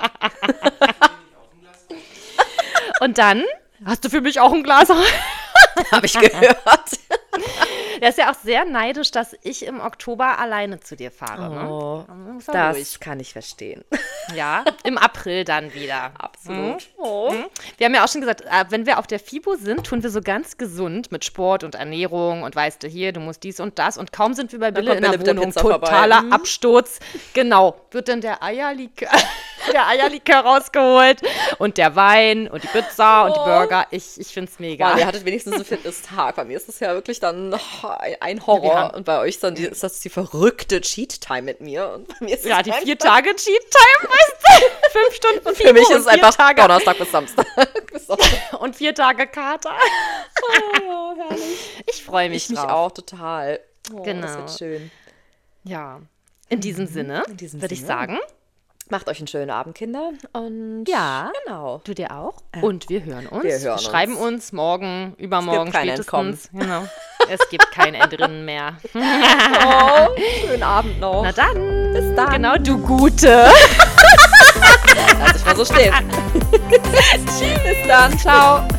Und dann hast du für mich auch ein Glas. Habe ich gehört. Der ist ja auch sehr neidisch, dass ich im Oktober alleine zu dir fahre. Oh, Ne? Muss er das ruhig. kann ich verstehen. Ja, im April dann wieder. Absolut. Oh. Wir haben ja auch schon gesagt, äh, wenn wir auf der FIBO sind, tun wir so ganz gesund mit Sport und Ernährung und weißt du, hier, du musst dies und das. Und kaum sind wir bei Bille kommt in der Bille mit der Wohnung, Pizza vorbei. totaler Mhm. Absturz. Genau, wird dann der Eierlikör, der Eierlikör rausgeholt und der Wein und die Pizza und die Burger. Ich, ich find's mega. Mann, ihr hattet wenigstens einen Fitness-Tag. Bei mir ist das ja wirklich dann oh, ein, ein wir Horror. haben- Und bei euch ist, dann die, ist das die verrückte Cheat-Time mit mir. Und bei mir ist Ja, es die einfach- vier Tage Cheat-Time, weißt du? Fünf Stunden Für mich ist es und vier einfach Tage Donnerstag bis Samstag. bis Sonntag. und vier Tage Kater. Oh, herrlich. Ich freue mich Ich mich drauf. auch total. Oh, Genau. Das wird schön. Ja, in diesem Sinne In diesem würde ich Sinne. sagen, Macht euch einen schönen Abend, Kinder. Und Ja. genau. Du dir auch? Und wir hören uns. Wir hören schreiben uns. uns morgen, übermorgen kein spätestens. Genau. Es gibt kein Entrinnen mehr. Oh, schönen Abend noch. Na dann. Bis dann. Genau, du Gute. Lass ich mal so stehen. Tschüss. Bis dann. Ciao.